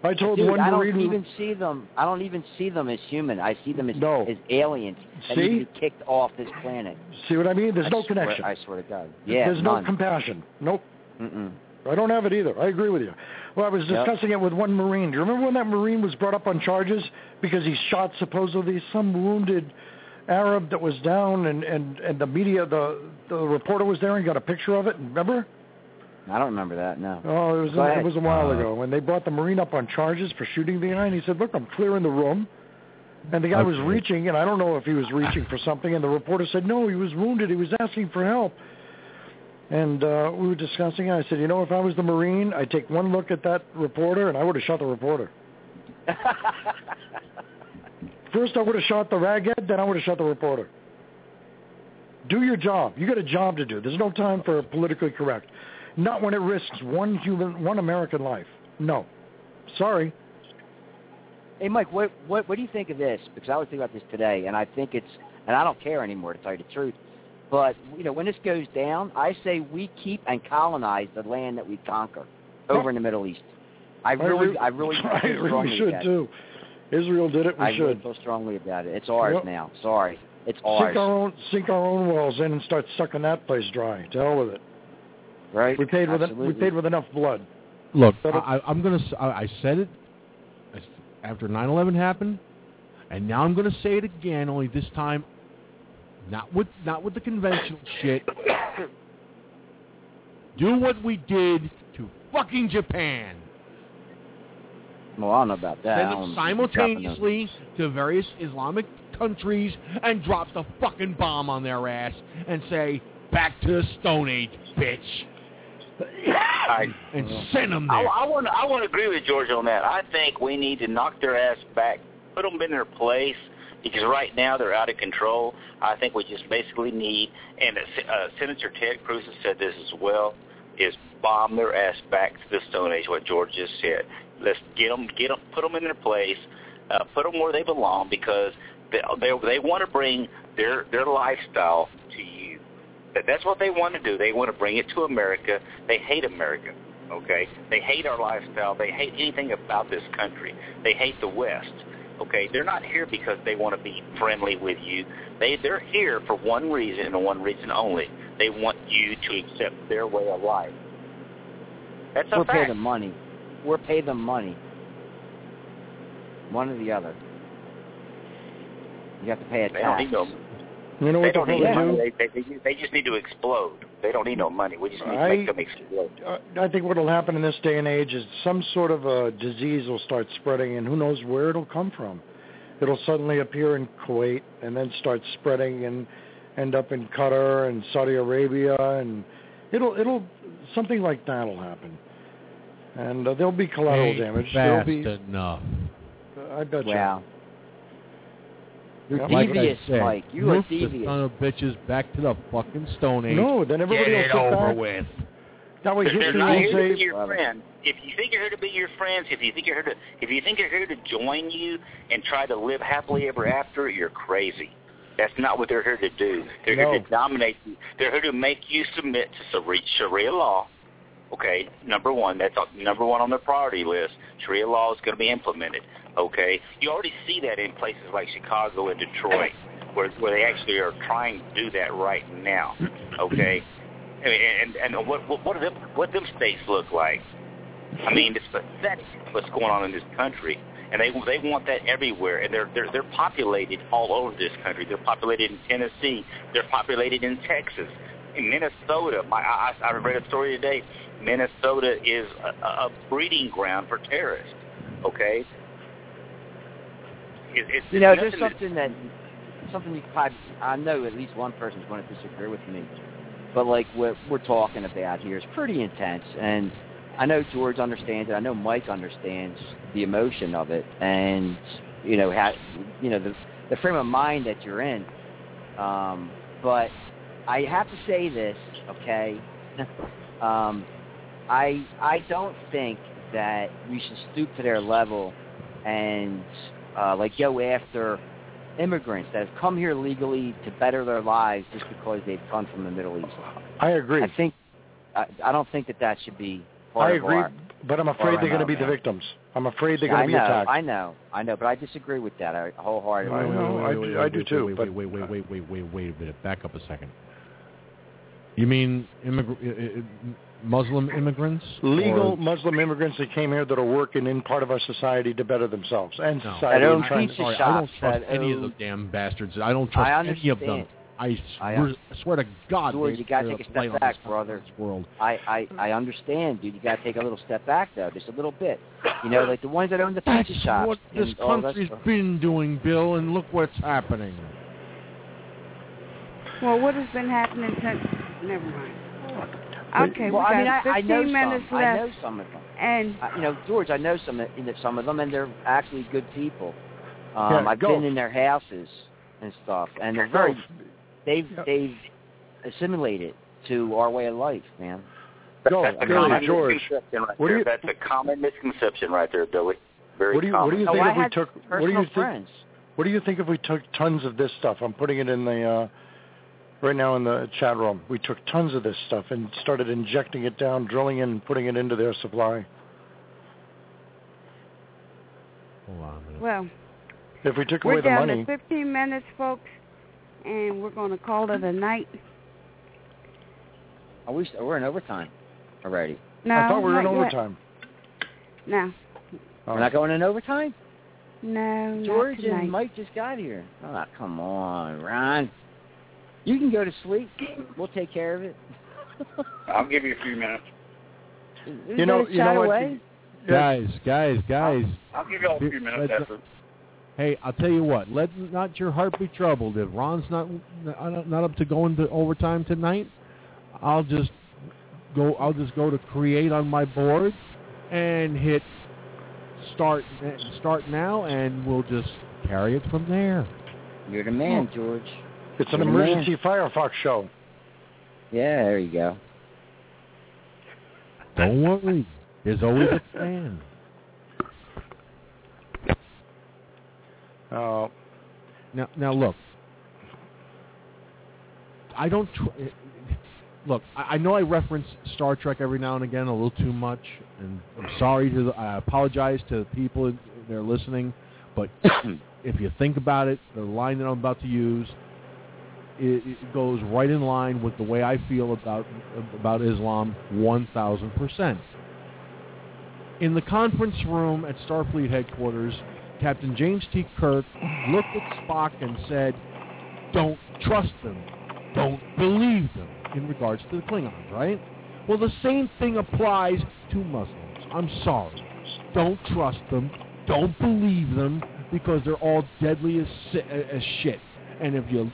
I told Dude, one I Marine. don't even see them as human. I see them as aliens that See? need to be kicked off this planet. See what I mean? There's no connection. I swear to God. Yeah, There's none. no compassion. Nope. Mm-mm. I don't have it either. I agree with you. Well, I was discussing it with one Marine. Do you remember when that Marine was brought up on charges because he shot supposedly some wounded Arab that was down, and the media, the reporter was there and got a picture of it? Remember? I don't remember that. No. Oh, it was a while ago when they brought the Marine up on charges for shooting the guy, and he said, "Look, I'm clearing the room." And the guy was reaching, and I don't know if he was reaching for something, and the reporter said, "No, he was wounded. He was asking for help." And we were discussing it. I said, if I was the Marine, I'd take one look at that reporter, and I would have shot the reporter. First, I would have shot the raghead, then I would have shot the reporter. Do your job. You got a job to do. There's no time for politically correct. Not when it risks one American life. No. Sorry. Hey, Mike, what do you think of this? Because I was thinking about this today, and I think and I don't care anymore, to tell you the truth. But, when this goes down, I say we keep and colonize the land that we conquer over in the Middle East. I really we should, too. Israel did it, we should. I really feel strongly about it. It's ours now. Sorry. It's ours. Sink our own wells in and start sucking that place dry. To hell with it. Right? We paid with enough blood. Look, I said it after 9/11 happened, and now I'm going to say it again, only this time not with the conventional shit. Do what we did to fucking Japan. Well, I don't know about that. Send it simultaneously to various Islamic countries and drop the fucking bomb on their ass and say, back to the Stone Age, bitch. And send them there. I want to agree with George on that. I think we need to knock their ass back, put them in their place, because right now they're out of control. I think we just basically need, and Senator Ted Cruz has said this as well, is bomb their ass back to the Stone Age, what George just said. Let's get them, put them in their place, put them where they belong, because they want to bring their lifestyle to you. That's what they want to do. They want to bring it to America. They hate America, okay? They hate our lifestyle. They hate anything about this country. They hate the West, okay? They're not here because they want to be friendly with you. They're here for one reason and one reason only. They want you to accept their way of life. That's a fact. We'll pay them money. We'll pay them money. One or the other. You have to pay a tax. They don't need no money. You know what they don't need money. They just need to explode. They don't need no money. We just need to make them explode. I think what will happen in this day and age is some sort of a disease will start spreading, and who knows where it'll come from. It'll suddenly appear in Kuwait and then start spreading and end up in Qatar and Saudi Arabia, and it'll something like that will happen. And there'll be collateral damage. Fast enough. I bet you. You're like devious, Mike. You are devious. The son of bitches back to the fucking Stone Age. No, then everybody Get will it over back. with. That way They're not here to be your friend. If you think you're here to be your friends, if you think you're here to join you and try to live happily ever after, you're crazy. That's not what they're here to do. They're here to dominate you. They're here to make you submit to Sharia law. Okay, number one. That's number one on their priority list. Sharia law is going to be implemented. Okay, you already see that in places like Chicago and Detroit, where they actually are trying to do that right now. Okay, and what them states look like. I mean, it's pathetic what's going on in this country, and they want that everywhere. And they're populated all over this country. They're populated in Tennessee. They're populated in Texas. In Minnesota, I read a story today. Minnesota is a breeding ground for terrorists. Okay. There's something you probably, I know at least one person's going to disagree with me, but like what we're talking about here is pretty intense, and I know George understands it. I know Mike understands the emotion of it, and how the frame of mind that you're in. But I have to say this, okay? I don't think that we should stoop to their level and go after immigrants that have come here legally to better their lives just because they've come from the Middle East. I agree. I don't think that should be part of our But I'm afraid they're going to be the victims. I'm afraid they're going to be attacked. I know, but I disagree with that. I wholeheartedly. I do too. Wait a minute. Back up a second. You mean Muslim immigrants? Legal Muslim immigrants that came here that are working in part of our society to better themselves and society. I don't trust any of the damn bastards. I don't trust any of them. I swear to God, George, you got to take a step back, brother. World. I understand, dude. You got to take a little step back, though, just a little bit. You know, like the ones that own the pizza shops. That's what this country's been doing, Bill, and look what's happening. Well, what has been happening since? Never mind. Okay, well, we got 15 minutes left. I know some of them. And George, I know some of them, and they're actually good people. I've been in their houses and stuff, and they're very. They've assimilated to our way of life, man. That's a common misconception right there. That's a common misconception right there, Billy. Very common. What do you think if we took? What do you think if we took tons of this stuff? I'm putting it in the right now in the chat room. We took tons of this stuff and started injecting it down, drilling in, and putting it into their supply. Hold on a minute. Well, if we took away the money. We're down to 15 minutes, folks. And we're going to call it a night. We're in overtime already. No, I thought we were in overtime. No. We're not going in overtime? No, George not tonight. and Mike just got here. Oh, come on, Ron. You can go to sleep. We'll take care of it. I'll give you a few minutes. You know what? Guys. I'll give you all a few minutes after. Hey, I'll tell you what. Let not your heart be troubled. If Ron's not up to going to overtime tonight, I'll just go to create on my board and hit start now, and we'll just carry it from there. You're the man, George. It's an emergency Firefox show. Yeah, there you go. Don't worry. There's always a plan. Now look. I don't look. I know I reference Star Trek every now and again a little too much, and I'm sorry I apologize to the people that are listening. But if you think about it, the line that I'm about to use, it goes right in line with the way I feel about Islam 1,000%. In the conference room at Starfleet headquarters, Captain James T. Kirk looked at Spock and said, "Don't trust them. Don't believe them," in regards to the Klingons, right? Well, the same thing applies to Muslims. I'm sorry. Don't trust them. Don't believe them, because they're all deadly as shit. And if you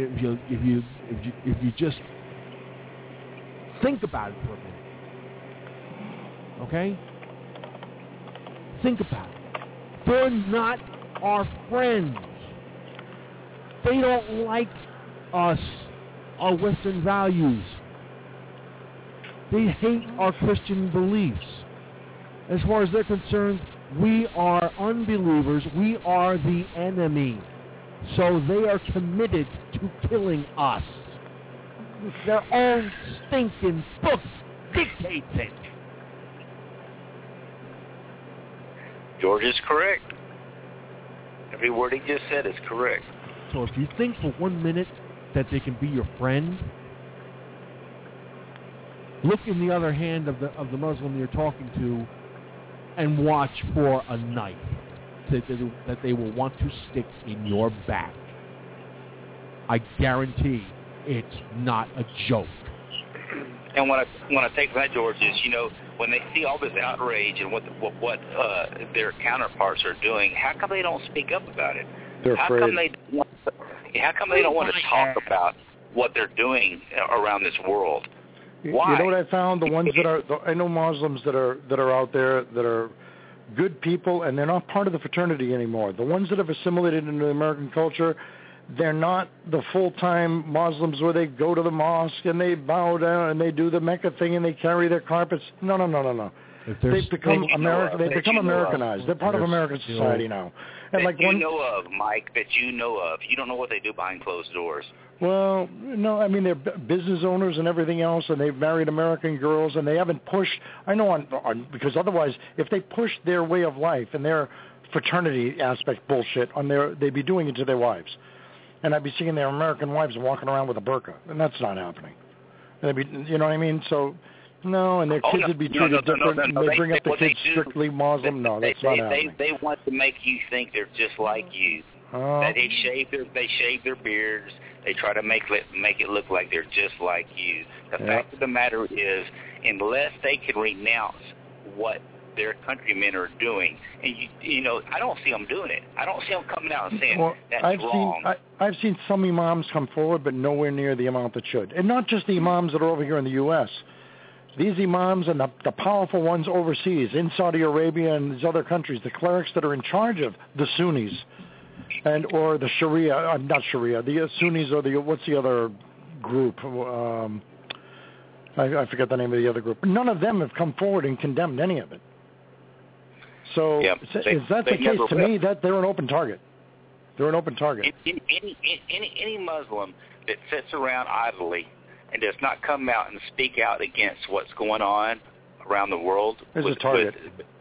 just think about it for a minute, okay? Think about it. They're not our friends. They don't like us, our Western values. They hate our Christian beliefs. As far as they're concerned, we are unbelievers. We are the enemy. So they are committed to killing us. Their own stinking book dictates it. George is correct. Every word he just said is correct. So if you think for 1 minute that they can be your friend, look in the other hand of the Muslim you're talking to and watch for a knife that they will want to stick in your back. I guarantee it's not a joke. And what I take from that, George, is, when they see all this outrage and what their counterparts are doing, how come they don't speak up about it? They're afraid. How come they don't want to talk about what they're doing around this world? Why? You know what I found? The ones that are, I know Muslims that are out there that are good people, and they're not part of the fraternity anymore. The ones that have assimilated into the American culture, they're not the full-time Muslims where they go to the mosque and they bow down and they do the Mecca thing and they carry their carpets. No. They've become American. They've become Americanized. They're part of American society now. And that you know of, Mike, that you know of. You don't know what they do behind closed doors. Well, no, I mean, they're business owners and everything else, and they've married American girls, and they haven't pushed, I know, on because otherwise, if they pushed their way of life and their fraternity aspect bullshit on they'd be doing it to their wives. And I'd be seeing their American wives walking around with a burqa, and that's not happening. And they'd be, you know what I mean? So, no, and their kids would be treated different, and they bring up the kids strictly Muslim. No, that's not happening. They want to make you think they're just like you. That they shave their beards. They try to make it look like they're just like you. The fact of the matter is, unless they can renounce what their countrymen are doing, and you know, I don't see them doing it. I don't see them coming out and saying that's wrong. I've seen some imams come forward, but nowhere near the amount that should. And not just the imams that are over here in the U.S. These imams and the powerful ones overseas, in Saudi Arabia and these other countries, the clerics that are in charge of the Sunnis, or the Sharia, not Sharia, the Sunnis, or what's the other group? I forget the name of the other group. None of them have come forward and condemned any of it. So is that the case? To me, that they're an open target. They're an open target. Any Muslim that sits around idly and does not come out and speak out against what's going on around the world is a target.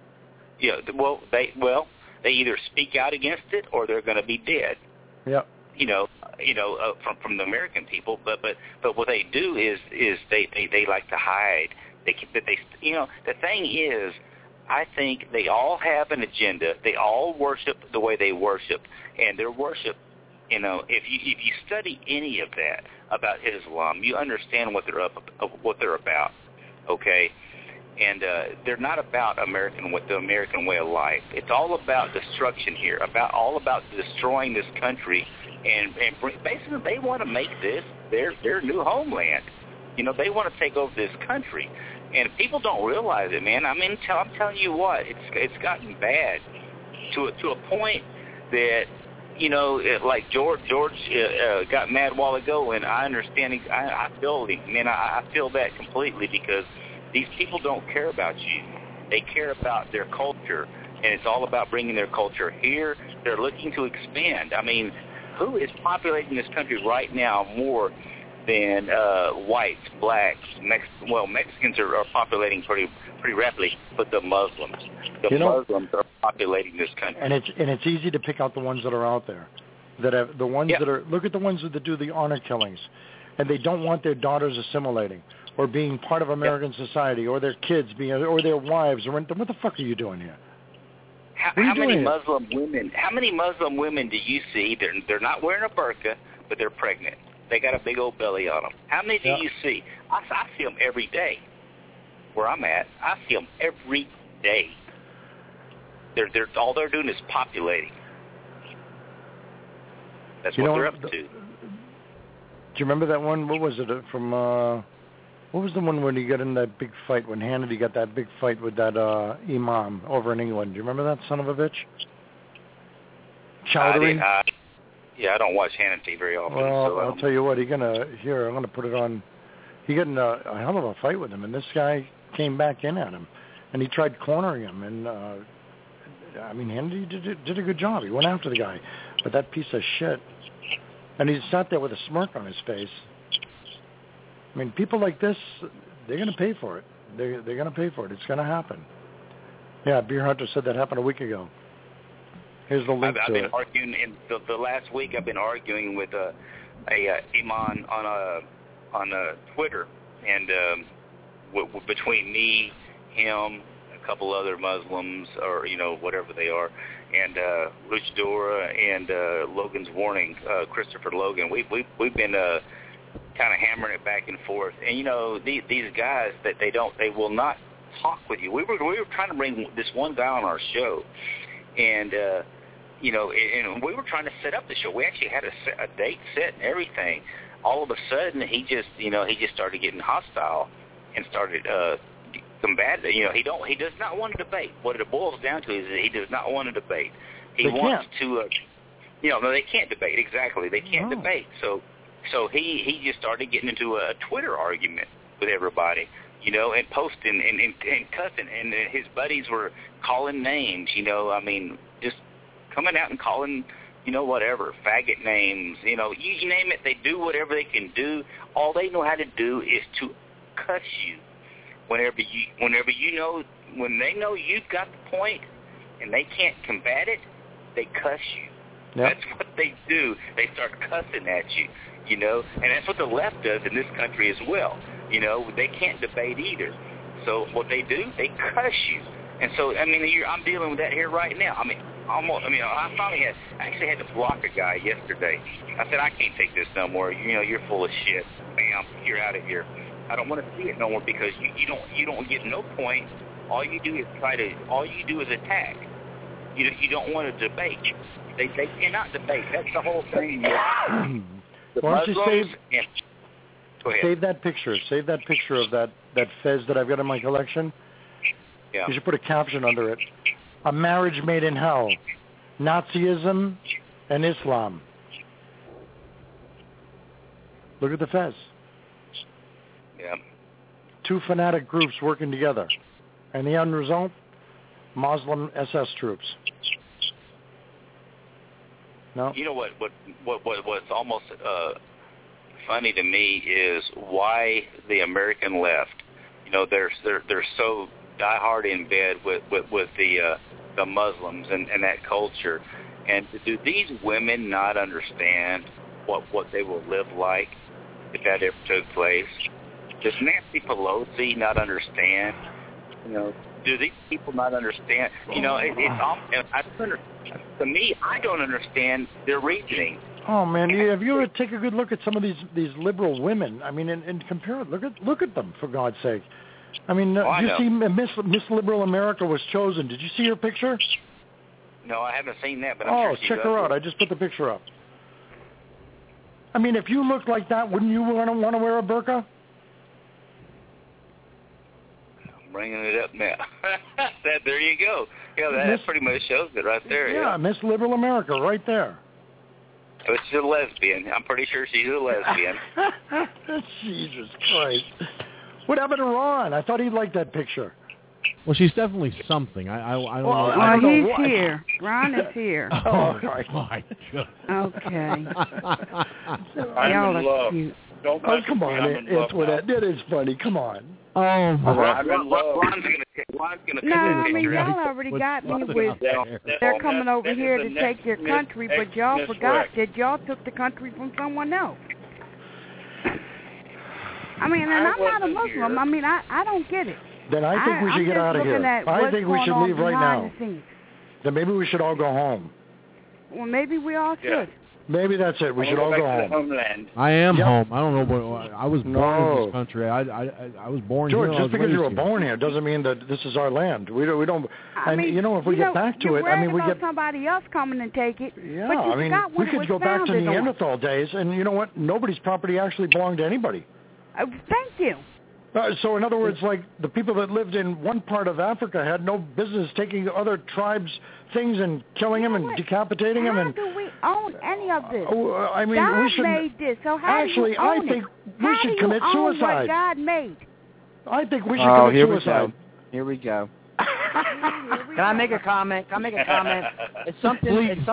They either speak out against it or they're going to be dead. Yeah. From the American people, but what they do is they like to hide. The thing is, I think they all have an agenda. They all worship the way they worship, and their worship, if you study any of that about Islam, you understand what they're about. Okay. And they're not about the American way of life. It's all about destruction here, all about destroying this country, and basically they want to make this their new homeland. They want to take over this country, and people don't realize it, man. I mean, I'm telling you what, it's gotten bad to a point that like George got mad a while ago, and I understand. I feel him, man. I feel that completely because these people don't care about you. They care about their culture, and it's all about bringing their culture here. They're looking to expand. I mean, who is populating this country right now more than whites, blacks, Mexicans are populating pretty rapidly, but the Muslims. Muslims are populating this country. And it's easy to pick out the ones that are out there, that have the ones that are. Look at the ones that do the honor killings, and they don't want their daughters assimilating or being part of American society, or their kids or their wives. What the fuck are you doing here? How many Muslim women do you see? They're not wearing a burqa, but they're pregnant. They got a big old belly on them. How many do you see? I see them every day. Where I'm at, I see them every day. They're all they're doing is populating. That's what they're up to. Do you remember that one? What was it from? What was the one when he got in that big fight, when Hannity got that big fight with that imam over in England? Do you remember that son of a bitch? Chowdhury? I don't watch Hannity very often. Well, I'll tell you what, I'm going to put it on. He got in a hell of a fight with him, and this guy came back in at him, and he tried cornering him, and Hannity did a good job. He went after the guy, but that piece of shit, and he sat there with a smirk on his face. I mean, people like this, they're going to pay for it. They're going to pay for it. It's going to happen. Yeah, Beer Hunter said that happened a week ago. Here's the link to it. I've been arguing in the last week. I've been arguing with a imam on Twitter, and between me, him, a couple other Muslims, or whatever they are, and Rich Dora and Logan's Warning, Christopher Logan. We've been kind of hammering it back and forth, and these guys that they will not talk with you. We were trying to bring this one guy on our show, and and we were trying to set up the show. We actually had a date set and everything. All of a sudden, he just started getting hostile and started combative. He does not want to debate. What it boils down to is that he does not want to debate. He wants to. No, they can't debate. Exactly, they can't debate. So he just started getting into a Twitter argument with everybody, and posting and cussing, and his buddies were calling names, just coming out and calling whatever, faggot names, you name it, they do whatever they can do. All they know how to do is to cuss you. When they know you've got the point and they can't combat it, they cuss you. Yep. That's what they do. They start cussing at you, and that's what the left does in this country as well. They can't debate either. So what they do, they cuss you. And so, I'm dealing with that here right now. I actually had to block a guy yesterday. I said, I can't take this no more. You're full of shit. Bam, you're out of here. I don't want to see it no more because you don't get no point. All you do is attack. You don't want to debate. They cannot debate. That's the whole thing. Why don't you save that picture? Save that picture of that fez that I've got in my collection. Yeah. You should put a caption under it. A marriage made in hell. Nazism and Islam. Look at the fez. Yeah. Two fanatic groups working together. And the end result? Muslim SS troops. No. You know what's almost funny to me is why the American left, they're so diehard in bed with the Muslims and that culture. And do these women not understand what they will live like if that ever took place? Does Nancy Pelosi not understand? Do these people not understand? To me, I don't understand their reasoning. Oh man, have you ever take a good look at some of these liberal women? And compare it. Look at them, for God's sake. You see Miss Liberal America was chosen. Did you see her picture? No, I haven't seen that, but I'm sure check her out. I just put the picture up. If you looked like that, wouldn't you want to wear a burqa? I'm bringing it up now. There you go. Yeah, that pretty much shows it right there. Yeah, Miss Liberal America, right there. But she's a lesbian. I'm pretty sure she's a lesbian. Jesus Christ. What happened to Ron? I thought he'd like that picture. Well, she's definitely something. I don't know. Well, he's here. Ron is here. Oh, my God. Okay. I'm in love. Cute. Come on, Antoinette. It is funny. Come on. Oh, my God. Ron's gonna y'all already got me with they're coming over here to take your country, but y'all forgot that y'all took the country from someone else. And I'm not a Muslim. I don't get it. Then I think we should get out of here. I think we should leave right now. Then maybe we should all go home. Well, maybe we all should. Yeah. Maybe that's it. We should all go home. Homeland. I am home. I don't know, but I was born in this country. I was born George, here. Just because you were born here doesn't mean that this is our land. We don't. If we get back to it, we get somebody else coming and take it. Yeah, but we could go back to Neanderthal days, and you know what? Nobody's property actually belonged to anybody. Thank you. So in other words, like the people that lived in one part of Africa had no business taking other tribes' things and killing them and decapitating them. How do we own any of this? God we should made this. So how actually, do you own I think we should commit suicide. What God made? I think we should commit suicide. Here we go. Can I make a comment? It's something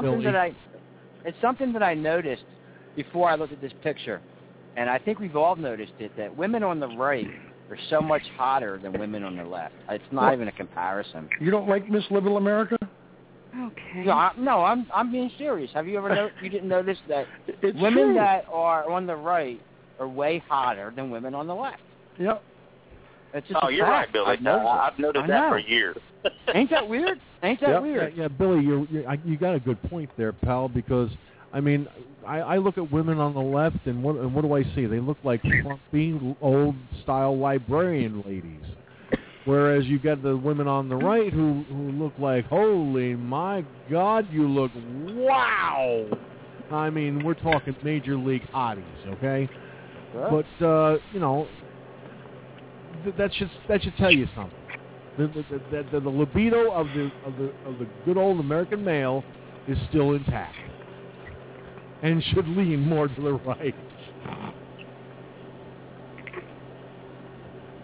that I noticed before I looked at this picture. And I think we've all noticed it, that women on the right are so much hotter than women on the left. It's not even a comparison. You don't like Miss Liberal America? Okay. No, I'm being serious. Have you ever you didn't notice that women true. that are on the right are way hotter than women on the left? Yep. It's just you're right, Billy. I've noticed that for years. Ain't that weird? Weird? Yeah, Billy, you got a good point there, pal, because I look at women on the left, and what do I see? They look like frumpy, old-style librarian ladies. Whereas you get the women on the right who look like, holy my God, you look wow. We're talking major league hotties, okay? Sure. But that should tell you something. The libido of the good old American male is still intact and should lean more to the right.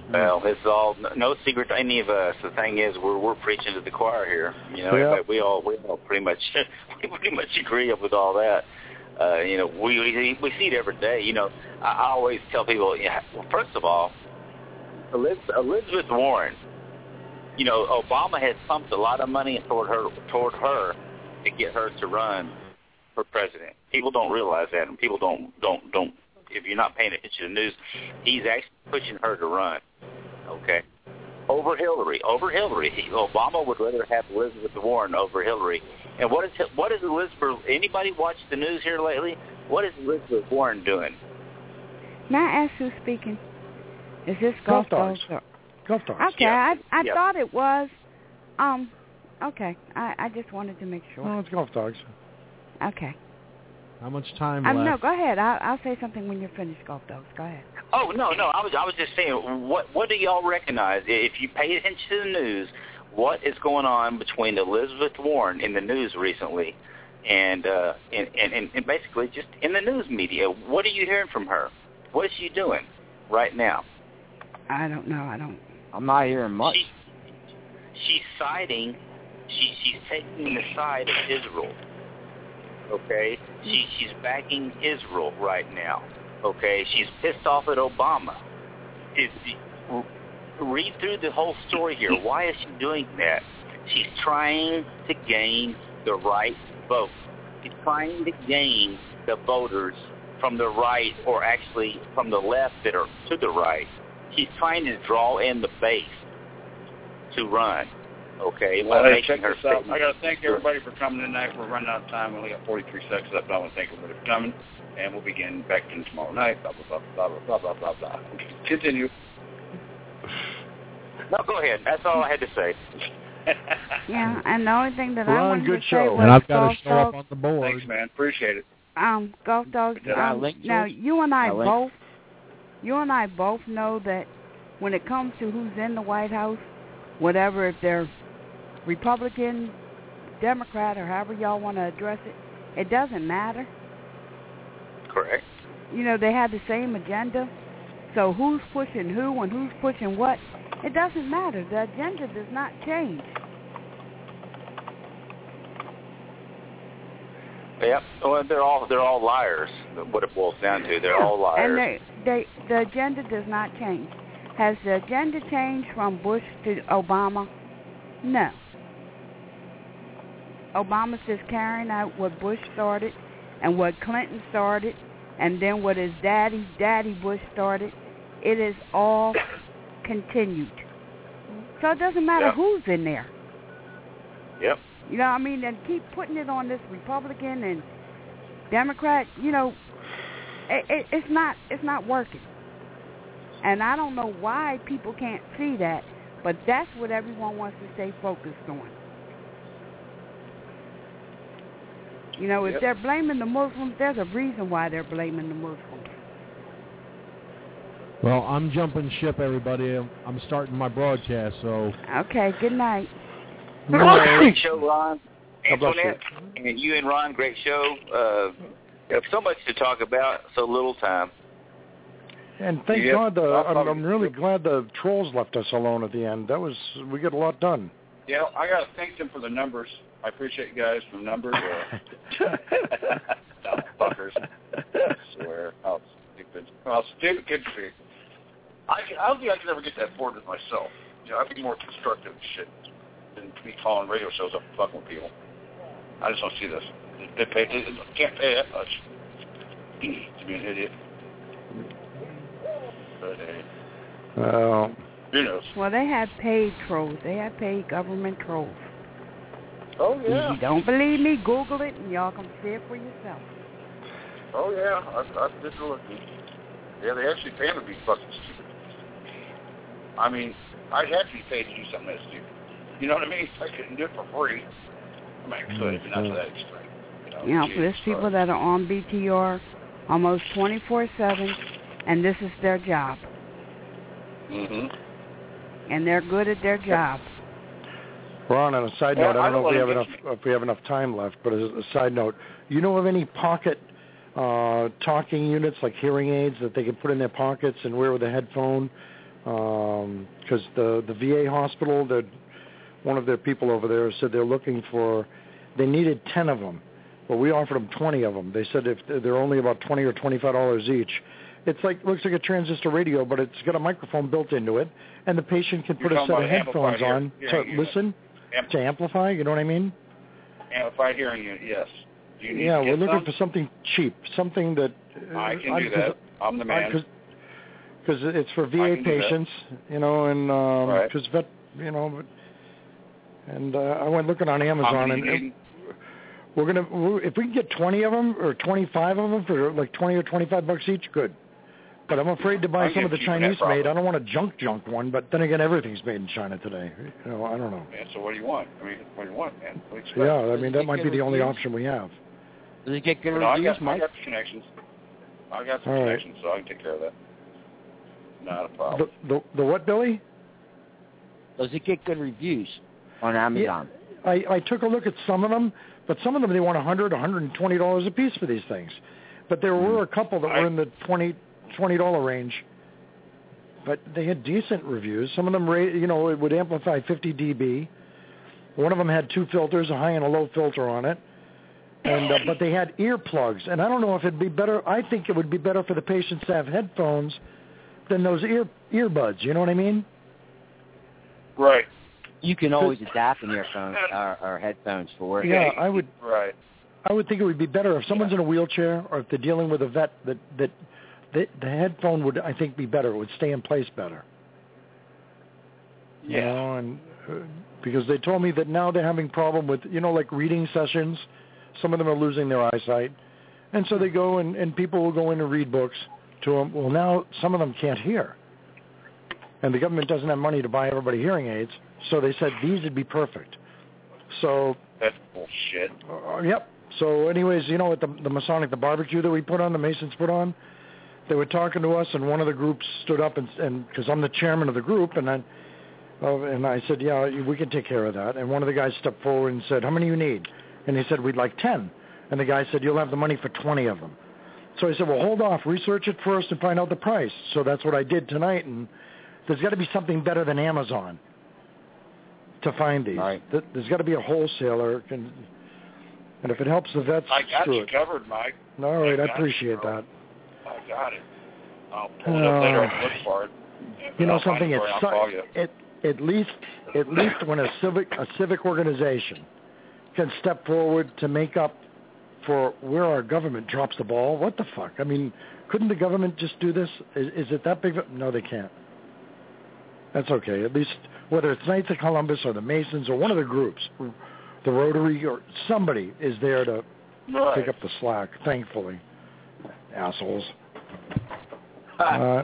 Well, it's all no secret to any of us. The thing is, we're preaching to the choir here. You know, we all pretty much agree with all that. You know, we see it every day. You know, I always tell people, well, first of all, Elizabeth Warren. You know, Obama has pumped a lot of money toward her to get her to run for president. People don't realize that, and people don't. If you're not paying attention to the news, he's actually pushing her to run. Okay, over Hillary. Obama would rather have Elizabeth Warren over Hillary. And what is Elizabeth? Anybody watch the news here lately? What is Elizabeth Warren doing? May I ask who's speaking? Is this Golf Dogs? Golf Dogs. Okay, I thought it was. Okay, I just wanted to make sure. No, it's Golf Dogs. Okay. How much time left? No, go ahead. I'll say something when you're finished, Golf Dogs. Go ahead. Oh, no. I was just saying, what do y'all recognize? If you pay attention to the news, what is going on between Elizabeth Warren in the news recently and basically just in the news media? What are you hearing from her? What is she doing right now? I don't know. I'm not hearing much. She's siding. She's taking the side of Israel. Okay, she's backing Israel right now. Okay, she's pissed off at Obama. Read through the whole story here. Why is she doing that? She's trying to gain the right vote. She's trying to gain the voters from the right, or actually from the left that are to the right. She's trying to draw in the base to run. Okay, well, hey, check this out. I got to thank everybody for coming tonight. We're running out of time. We only got 43 seconds left. I want to thank everybody for coming, and we'll begin back in tomorrow night. Blah blah blah blah blah blah blah blah. Continue. No, go ahead. That's all I had to say. Yeah, and the only thing that I wanted to say was, and I've got to show up on the board. Thanks, man. Appreciate it. Golf Dogs. Now you and I both know that when it comes to who's in the White House, whatever, if they're Republican, Democrat, or however y'all want to address it, it doesn't matter. Correct. You know, they have the same agenda. So who's pushing who and who's pushing what, it doesn't matter. The agenda does not change. Yep. Well, they're all liars. What it boils down to, they're all liars. And the agenda does not change. Has the agenda changed from Bush to Obama? No. Obama's just carrying out what Bush started and what Clinton started and then what his daddy Bush started. It is all continued. So it doesn't matter who's in there. Yep. You know what I mean? And keep putting it on this Republican and Democrat, you know, it's not working. And I don't know why people can't see that, but that's what everyone wants to stay focused on. You know, if they're blaming the Muslims, there's a reason why they're blaming the Muslims. Well, I'm jumping ship, everybody. I'm starting my broadcast, so... Okay, good night. Great show, Ron. Antoinette, and you and Ron, great show. So much to talk about, so little time. And thank God, I'm really glad the trolls left us alone at the end. We got a lot done. Yeah, I got to thank them for the numbers. I appreciate you guys for the numbers. Fuckers. I swear. How stupid kids be. I don't think I could ever get that bored with myself. You know, I'd be more constructive and shit than be calling radio shows up and fucking with people. I just don't see this. They can't pay that much to be an idiot. But, who knows? Well, they have paid trolls. They have paid government trolls. Oh, yeah. If you don't believe me, Google it, and y'all can see it for yourself. Oh, yeah. I've been looking. Yeah, they actually pay them to be fucking stupid. I mean, I'd have to be paid to do something that stupid. You know what I mean? I couldn't do it for free. I mean, I could, but not to that extreme. You know, there's people that are on BTR almost 24/7, and this is their job. Mm-hmm. And they're good at their job. Ron, on a side note, I don't know if we have enough time left, but as a side note, you know of any pocket talking units like hearing aids that they can put in their pockets and wear with a headphone because the VA hospital, one of their people over there said they needed 10 of them. Well, we offered them 20 of them. They said if they're only about $20 or $25 each. It's looks like a transistor radio, but it's got a microphone built into it, and the patient can put a set of headphones on to listen, to amplify. You know what I mean? Amplified hearing unit, yes. Yeah, we're looking for something cheap, something that I can do that. I'm the man. Because it's for VA patients, and because vet, and I went looking on Amazon, and we're gonna, if we can get 20 of them or 25 of them for like $20 or $25 each, good. But I'm afraid to buy some of the Chinese made. I don't want a junk one, but then again, everything's made in China today. I don't know. Man, so what do you want? What do you want, man? That might be the only option we have. Does it get good reviews, Mike? I got the connections. I got the connections, so I can take care of that. Not a problem. The what, Billy? Does it get good reviews on Amazon? Yeah, I took a look at some of them, but some of them they want $100, $120 a piece for these things. But there were a couple that were in the $20 range. But they had decent reviews. Some of them, it would amplify 50 dB. One of them had 2 filters, a high and a low filter on it. And but they had earplugs, and I don't know if it'd be better. I think it would be better for the patients to have headphones than those earbuds. You know what I mean? Right. You can always adapt an earphone or headphones for it. Yeah, I would. Right. I would think it would be better if someone's in a wheelchair or if they're dealing with a vet. That the headphone would, I think, be better. It would stay in place better. Yeah. And because they told me that now they're having problem with like reading sessions. Some of them are losing their eyesight, and so they go and people will go in and read books to them. Well, now some of them can't hear, and the government doesn't have money to buy everybody hearing aids, so they said these would be perfect. So that's bullshit. Yep. So anyways, at the Masonic, the barbecue that we put on, the Masons put on, they were talking to us, and one of the groups stood up and because I'm the chairman of the group, and I said, yeah, we can take care of that. And one of the guys stepped forward and said, how many you need? And he said, we'd like 10. And the guy said, you'll have the money for 20 of them. So I said, well, hold off. Research it first and find out the price. So that's what I did tonight. And there's got to be something better than Amazon to find these. Right. There's got to be a wholesaler. And if it helps the vets, I got you it. covered, Mike. All right, I appreciate that. I got it. I'll pull it up later and look for it. Something? At least when a civic organization can step forward to make up for where our government drops the ball. What the fuck? I mean, couldn't the government just do this? Is it that big? No, they can't. That's okay. At least whether it's Knights of Columbus or the Masons or one of the groups, the Rotary or somebody is there to pick up the slack, thankfully. Assholes. Yeah,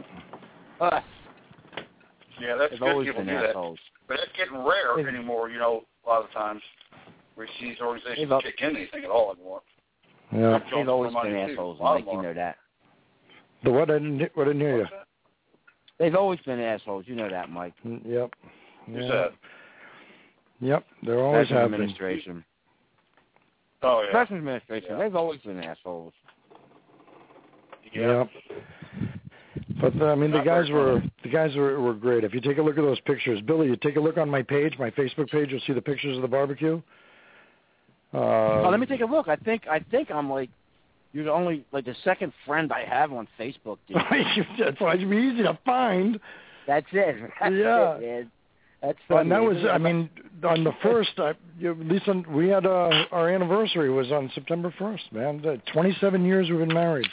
that's They've good always people been do assholes. that. But it's getting rare anymore, a lot of times. We see these organizations kick in anything at all anymore. Yeah. They've always been assholes, Mike. You know that. The what? I didn't hear you. They've always been assholes. You know that, Mike. Yep. Who's that? Yep. They're always have been. Administration. Oh, yeah. Veterans Administration. Yeah. They've always been assholes. Yep. But the guys were great. If you take a look at those pictures, Billy, you take a look on my page, my Facebook page, you'll see the pictures of the barbecue. Let me take a look. I think I'm you're the only the second friend I have on Facebook. Dude. That's why it'd be easy to find. That's it. That's it, man. That's funny. And that was, on the first, we had our anniversary was on September 1st, man. 27 years we've been married.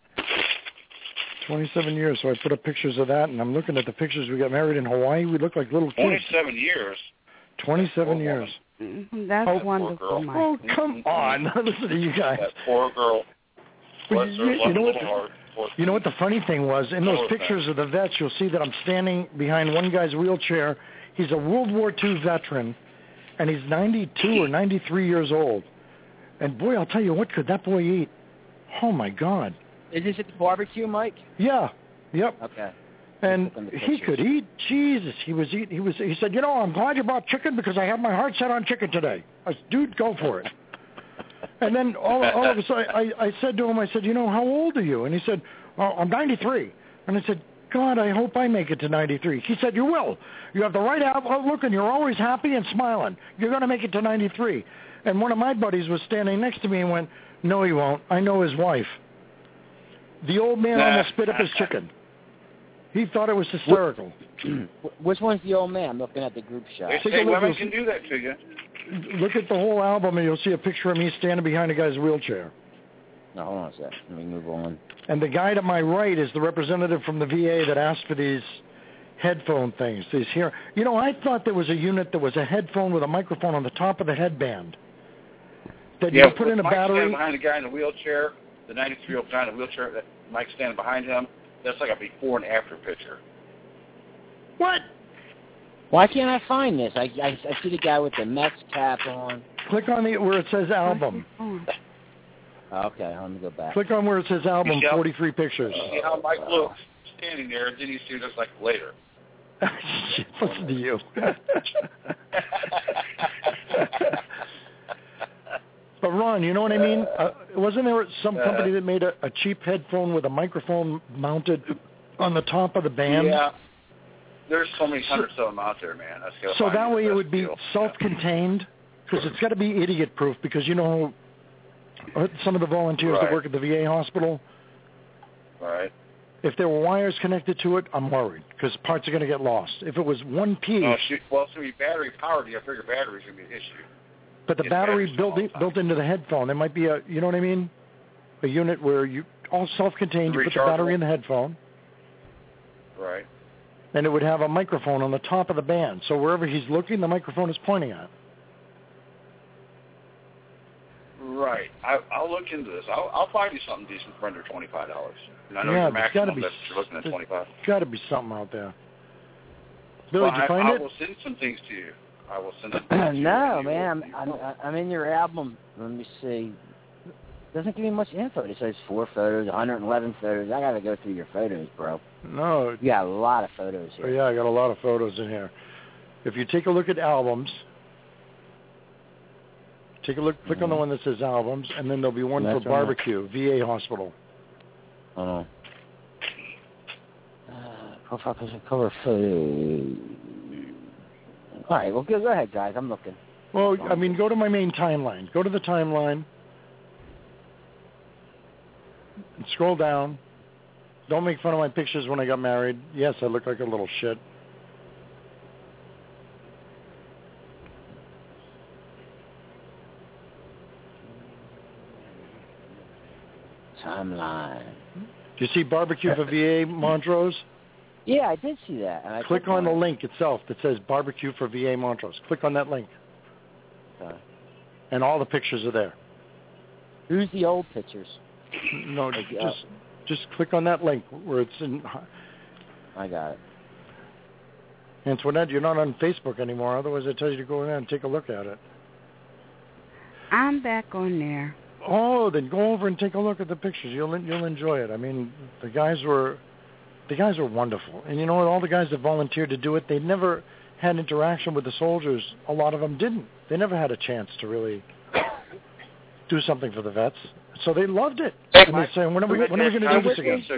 27 years, so I put up pictures of that, and I'm looking at the pictures. We got married in Hawaii. We look like little kids. 27 years. 27 years. That's wonderful, Mike. Oh, come on. Listen to you guys. That poor girl. You know what the funny thing was? In those pictures of the vets, you'll see that I'm standing behind one guy's wheelchair. He's a World War II veteran, and he's 92 or 93 years old. And, boy, I'll tell you what, could that boy eat? Oh, my God. Is this at the barbecue, Mike? Yeah. Yep. Okay. And he could eat. Jesus, he was eating. He said, I'm glad you brought chicken because I have my heart set on chicken today. I said, dude, go for it. And then all of a sudden, I said to him, how old are you? And he said, I'm 93. And I said, God, I hope I make it to 93. He said, you will. You have the right outlook, and you're always happy and smiling. You're going to make it to 93. And one of my buddies was standing next to me and went, no, he won't. I know his wife. The old man almost spit up his chicken. He thought it was hysterical. Which one's the old man? I'm looking at the group shot. They say women can do that to you. Look at the whole album, and you'll see a picture of me standing behind a guy's wheelchair. No, hold on a sec. Let me move on. And the guy to my right is the representative from the VA that asked for these headphone things. These here, you know, I thought there was a unit that was a headphone with a microphone on the top of the headband. That you put in a battery. Standing behind a guy in a wheelchair, the 93-year-old guy in a wheelchair, that Mike's standing behind him. That's like a before and after picture. What? Why can't I find this? I see the guy with the Mets cap on. Click on where it says album. Okay, let me go back. Click on where it says album, 43 pictures. See how Mike looks standing there, then you see just like later. Shit, listen to you. But Ron, you know what I mean? Wasn't there some company that made a cheap headphone with a microphone mounted on the top of the band? Yeah. There's so many hundreds of them out there, man. So that way it would be self-contained, because it's got to be idiot-proof, because you know some of the volunteers that work at the VA hospital, right? If there were wires connected to it, I'm worried, because parts are going to get lost. If it was one piece... well, it's going to be battery-powered. You have to figure battery's going to be an issue. But the battery built into the headphone, there might be a, you know what I mean? A unit where you, all self-contained, you put the battery in the headphone. Right. And it would have a microphone on the top of the band. So wherever he's looking, the microphone is pointing at. Right. I'll look into this. I'll find you something decent for under $25. And I know your maximum that you're looking at $25. There's got to be something out there. Billy, did you find it? I will send some things to you. I will send some things to you. No, man. I'm in your album. Let me see. It doesn't give me much info. It says 4 photos, 111 photos. I got to go through your photos, bro. No. You got a lot of photos here. Oh, yeah, I got a lot of photos in here. If you take a look at albums, take a look, click on the one that says albums, and then there'll be one for barbecue, VA hospital. Profile picture, cover photo. All right, well, go ahead, guys. I'm looking. Well, I mean, go to my main timeline. Go to the timeline. And scroll down. Don't make fun of my pictures when I got married. Yes, I look like a little shit. Timeline. Do you see barbecue for VA Montrose? Yeah, I did see that. And click on the link itself that says barbecue for VA Montrose. Click on that link. Okay. And all the pictures are there. Who's the old pictures? No, just click on that link where it's in. I got it. Antoinette, you're not on Facebook anymore. Otherwise, it tells you to go in there and take a look at it. I'm back on there. Oh, then go over and take a look at the pictures. You'll enjoy it. I mean, the guys were wonderful. And you know what? All the guys that volunteered to do it, they never had interaction with the soldiers. A lot of them didn't. They never had a chance to really do something for the vets. So they loved it. And they're saying, when are we going to do this again?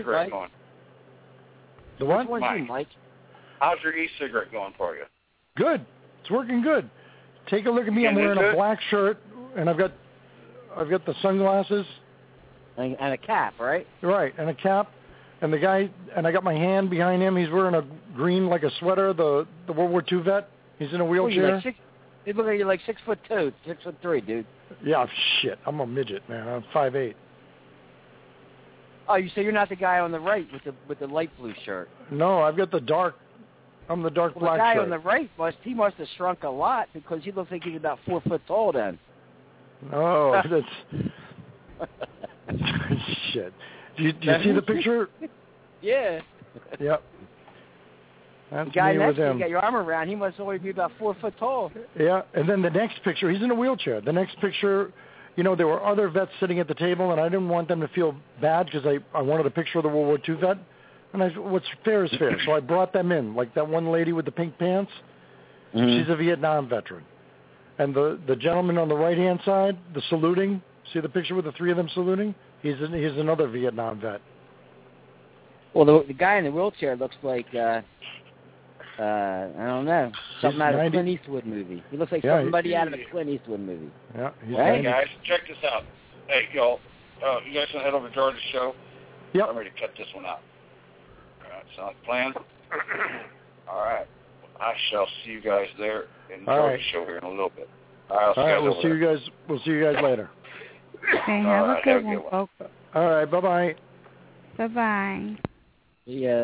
The what? Mike? How's your e-cigarette going for you? Good. It's working good. Take a look at me. I'm wearing a black shirt, and I've got the sunglasses. And a cap, right? Right, and a cap. And the guy, and I got my hand behind him. He's wearing a green, like a sweater, the World War II vet. He's in a wheelchair. They look like you're like 6'2", 6'3", dude. Yeah, shit. I'm a midget, man. I'm 5'8". Oh, you say you're not the guy on the right with the light blue shirt? No, I've got the dark. I'm the dark black shirt. The guy on the right must have shrunk a lot because he looks like he's about 4 foot tall then. Oh, that's shit. Do you see the picture? Yeah. Yep. That's the guy me next with him. You got your arm around. He must only be about 4 foot tall. Yeah, and then the next picture, he's in a wheelchair. The next picture, you know, there were other vets sitting at the table, and I didn't want them to feel bad because I wanted a picture of the World War II vet. And I said, what's fair is fair. So I brought them in, like that one lady with the pink pants. She's a Vietnam veteran. And the gentleman on the right-hand side, the saluting, see the picture with the 3 of them saluting? He's another Vietnam vet. Well, the guy in the wheelchair looks like I don't know, something out of a Clint Eastwood movie. He looks like somebody out of a Clint Eastwood movie. Yeah. Hey guys, check this out. Hey y'all, you guys want to head over to George's show? Yep. I'm ready to cut this one out. All right, sounds plan. All right. I shall see you guys there in George's show here in a little bit. All right, we'll see you guys. We'll see you guys later. Okay, have a good one, folks. All right, bye-bye. Bye-bye. Yeah.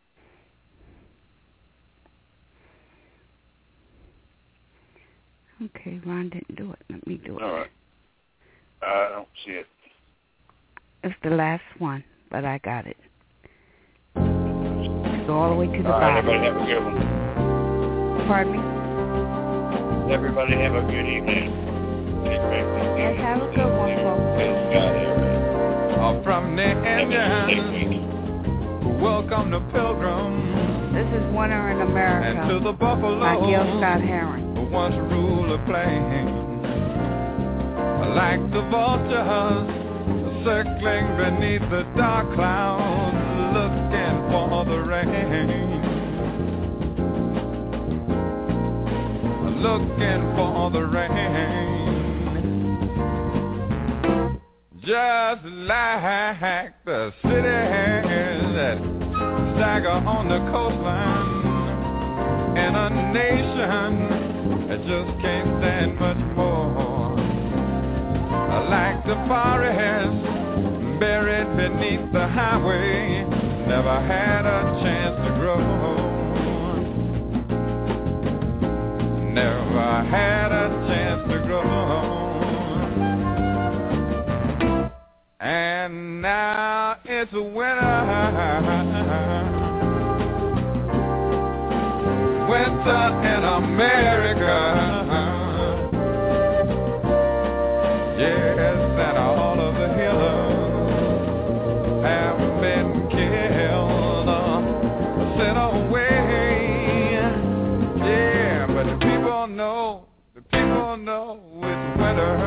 Okay, Ron didn't do it. Let me do it. All right. I don't see it. It's the last one, but I got it. Go all the way to the all right, bottom. everybody have a good one. Pardon me? Everybody have a good evening. Yes, have a good one, folks. From the Indians who welcome the pilgrims. This is Winter in America. And to the buffalo by Gil Scott Heron. Who once ruled a plain. Like the vultures circling beneath the dark clouds, looking for the rain. Looking for the rain. Just like the cities that stagger on the coastline, and a nation that just can't stand much more. Like the forest buried beneath the highway, never had a chance to grow. Never had a chance to grow. And now it's winter. Winter in America. Yes, and all of the healers have been killed, sent away. Yeah, but the people know it's winter.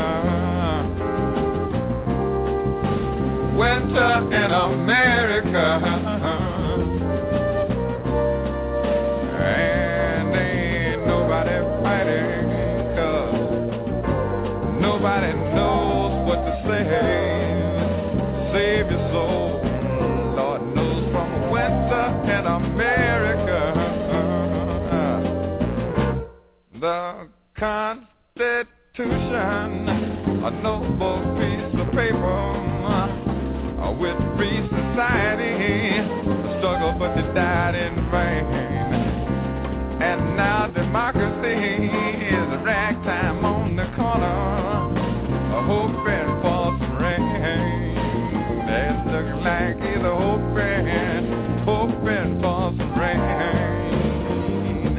Winter in America. And ain't nobody fighting, 'cause nobody knows what to say. Save your soul, Lord knows, from winter in America. The Constitution, a noble piece of paper, with free society, struggle but they died in vain. And now democracy is a ragtime on the corner, hoping for some rain. It looks like he's hoping for some rain.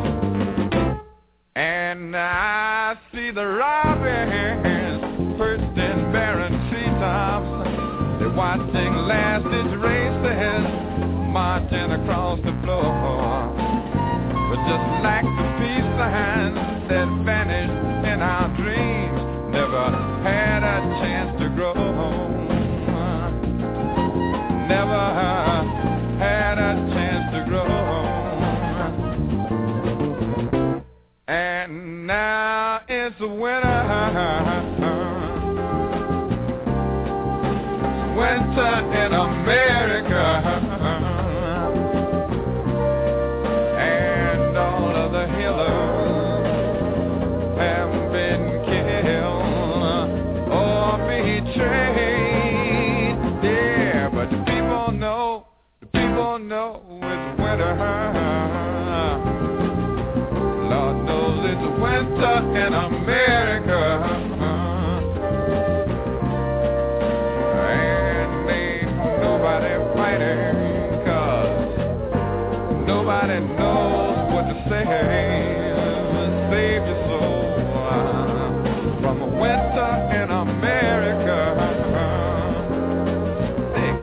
And I see the robins perched in barren treetops. They're watching last-ditch races marching across the floor. But just like the peace signs that vanished in our dreams, never had a chance to grow. Never had a chance to grow. And now it's winter. Winter in America. And all of the healers have been killed or betrayed. Yeah, but the people know it's winter. Lord knows it's winter in America. Nobody knows what to say. Save your soul from a winter in America. Sick.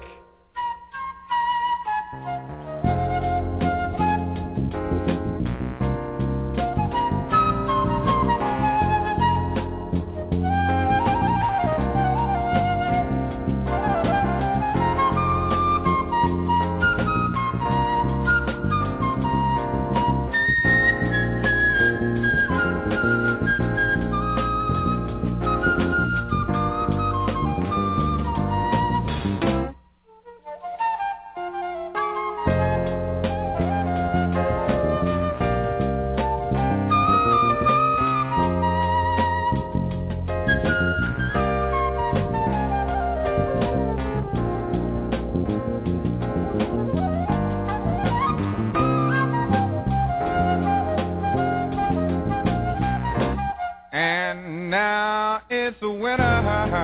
it's winter.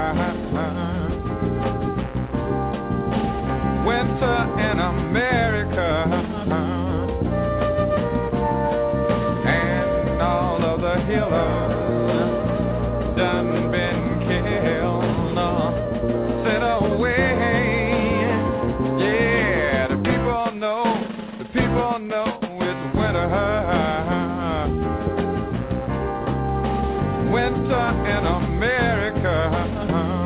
Winter in America. And all of the healers done been killed. Sent away. Yeah, the people know it's winter. Winter in America.